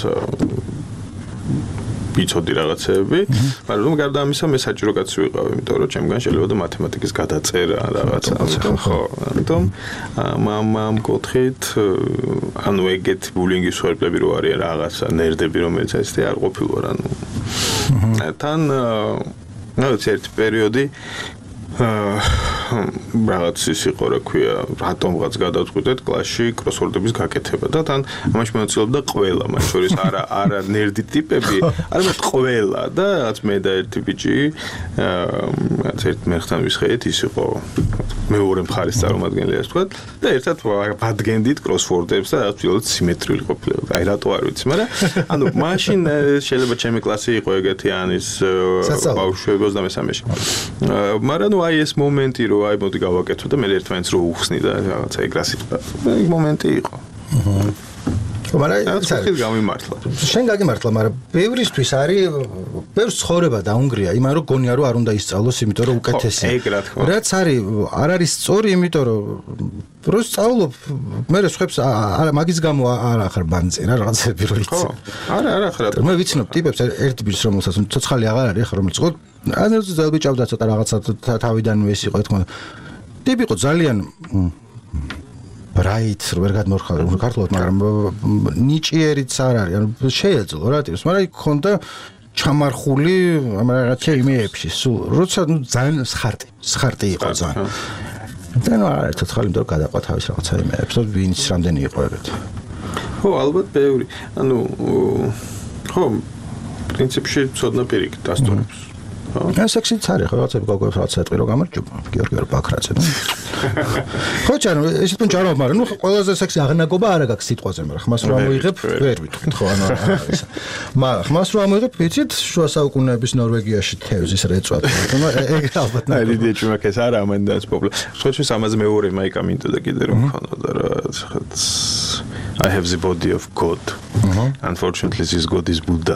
ვიცოდი რაღაცები, მაგრამ გარდა ამისა მე საჭირო კაცი ვიყავ, იმიტომ რომ ჩემგან შეიძლება მათემატიკის გადაწერა რაღაცა. ხო, ამიტომ მამამ გოთხით, ანუ ეგეთ ბულინგის სვერპლები რო არის რაღაცა ნერდები რომელიც ესეთი არ ყოფილვარ, ანუ თან რაღაც ერთი პერიოდი რაღაც ის იყო რა ქვია, რატომღაც გადავწყვიტეთ კლასში კროსვორდების გაკეთება და თან ამაში მონაწილეობდა ყველა, მათ შორის არა ნერდი ტიპები, არამედ ყველა და რაც მე და ერთი ბიჭი რაც ერთ მერხთან ვისხეით, ის იყო მეორე მხარის წარმომადგენელი ასე ვთქვათ და ერთად ვადგენდით კროსვორდებს და რაღაც ფილოთ სიმეტრიული ყოფილა. აი რატო არ ვიცი, მაგრამ ანუ მაშინ შეიძლება ჩემი კლასი იყო ეგეთი ანის ბავშვები 23-ში. მაგრამ ნუ აი ეს მომენტი რომ აი მოდი გავაკეთო და მე ერთმანეთს რო უხსნი და რაღაცა ეგრასი ეგ მომენტი იყო. მაგრამ ეს არის გამიმართლა. შენ გაგიმართლა, მაგრამ ბევრისთვის არის ბევრს ცხოვრება დაუნგრია, იმან რომ გონია რომ არ უნდა ისწავლოს, იმიტომ რომ უკეთესია. ეგ რა თქმა. რაც არის სწორი, იმიტომ რომ რო სწავლობ, მე სხვებს მაგის გამო არ ახარ ბანძი რა რაღაცები რო იცი. არა ხარ. მე ვიცნობ ტიპებს ერთ ბიჭს რომელსაც ცოცხალი აღარ არის ხარ რომელიც იყო ანუ ზალბი ჭავდა ცოტა რაღაცა თავიდანვე ეს იყო თქმა. ტიპი იყო ძალიან ბრაით, ვერ გადმორხარ ქართულად, მაგრამ ნიჭიერიც არ არის, ანუ შეეძლო რა ტიპს, მაგრამ იქ ქონდა ჩამარხული რაღაცა იმეებში, სულ როცა ნუ ძალიან სხარტი იყო ძალიან. და ნუ არა ცოცხალი იმიტომ გადაყვა თავის რაღაცა იმეებს, ვინც რამდენი იყო ეგეთ. ხო, ალბათ ბევრი. ანუ ხო, პრინციპში ცოდნა პირიქით დასტურებს. ან სექსიც არის, ხო, რაღაცები გოგოებს რაღაც ეტყვი რომ გამარჯობა, გიორგი ბაქრაძე, ნუ. ხო, ჩანო, ესეთ პუნჩ არ მაგრამ ნუ ყველაზე სექსი აღნაგობა არ აქვს სიტყვაზე, მაგრამ ხმას რომ ამოიღებ, ვერ ვიტყვით, ხო, ანუ არის. მაგრამ ხმას რომ ამოიღებ, ვიცით, შუა საუკუნეების ნორვეგიაში თევზის რეწვა. ანუ ეგ ალბათ აი დიდი ჩუმაკეს არა ამანდაც პრობლემა. სხვათვის ამაზე მეორე მაიკა მინდოდა კიდე რომ ხონოდა რა I have the body of God. Unfortunately this God is Buddha.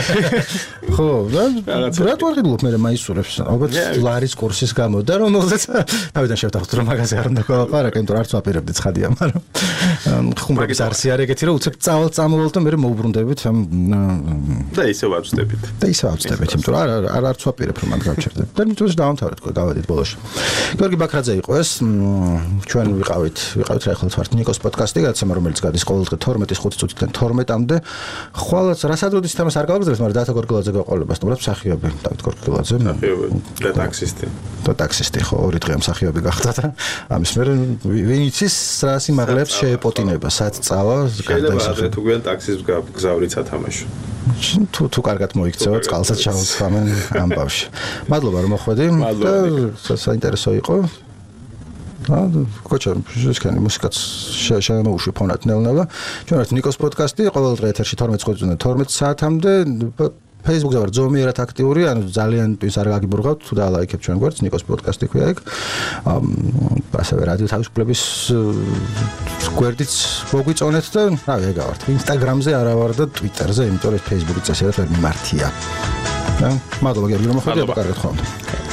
ხო, რატო არ ღირლობ მე მაისურებს? ალბათ ლარის კურსის გამო და რომელზეც თავიდან შევთანხმდით რომ მაგაზე არ უნდა გველაპარაკე, იმიტომ რომ არც ვაპირებდი ცხადია, მაგრამ ხუმრობის არსი არ ეგეთი რომ უცებ წამოვალ და მე მოვბრუნდებით და ისე ვაცდებით. იმიტომ რომ არც ვაპირებ რომ მან გავჩერდები. და მიწოს დავამთავრეთ, გავედით ბოლოში. გიორგი ბაქრაძე იყო ეს, ჩვენ ვიყავით რა ხალხს ვართ ნიკოს პოდკასტი, გადაცემა რომელიც გადის ყოველდღე 12-5 წუთიდან 12-მდე. ხვალაც რასადროდის თემას არ გავაგზავნებთ, მაგრამ დათა გორგილაძე გაყოლება, სტუმრად მსახიობი დავით გორგილაძე. და ტაქსისტი. და ტაქსისტი ხო, ორი დღე მსახიობი გახდა და ამის მერე ვინ იცის რა სიმაღლეებს შეეპოტინება, სად წავა, შეიძლება თუ გვიან ტაქსის გზავრიც ათამაშო. თუ კარგად მოიქცევა, წყალსაც ჩავუცვამენ ამ ბავშვი. მადლობა რომ მოხვედი და საინტერესო იყო. კოჩა, შენ მუსიკაც შემოუშვი ფონად ნელ-ნელა. ჩვენ ვართ ნიკოს პოდკასტი, ყოველდღე ეთერში 12-ზე 12 საათამდე. Facebook-ზე ვარ ზომიერად აქტიური, ანუ ძალიან ის არ გაგიბრუღავთ, თუ დალაიქებთ ჩვენ გვერდს, ნიკოს პოდკასტი ქვია ეგ. ასევე რადიო თავისუფლების გვერდიც მოგვიწონეთ და რავი, ეგ ვართ. Instagram-ზე არა ვარ და Twitter-ზე, იმიტომ რომ Facebook-ი წესიერად ვერ მიმართია. მადლობა გიორგი რომ მოხვედი, კარგად ხვამთ.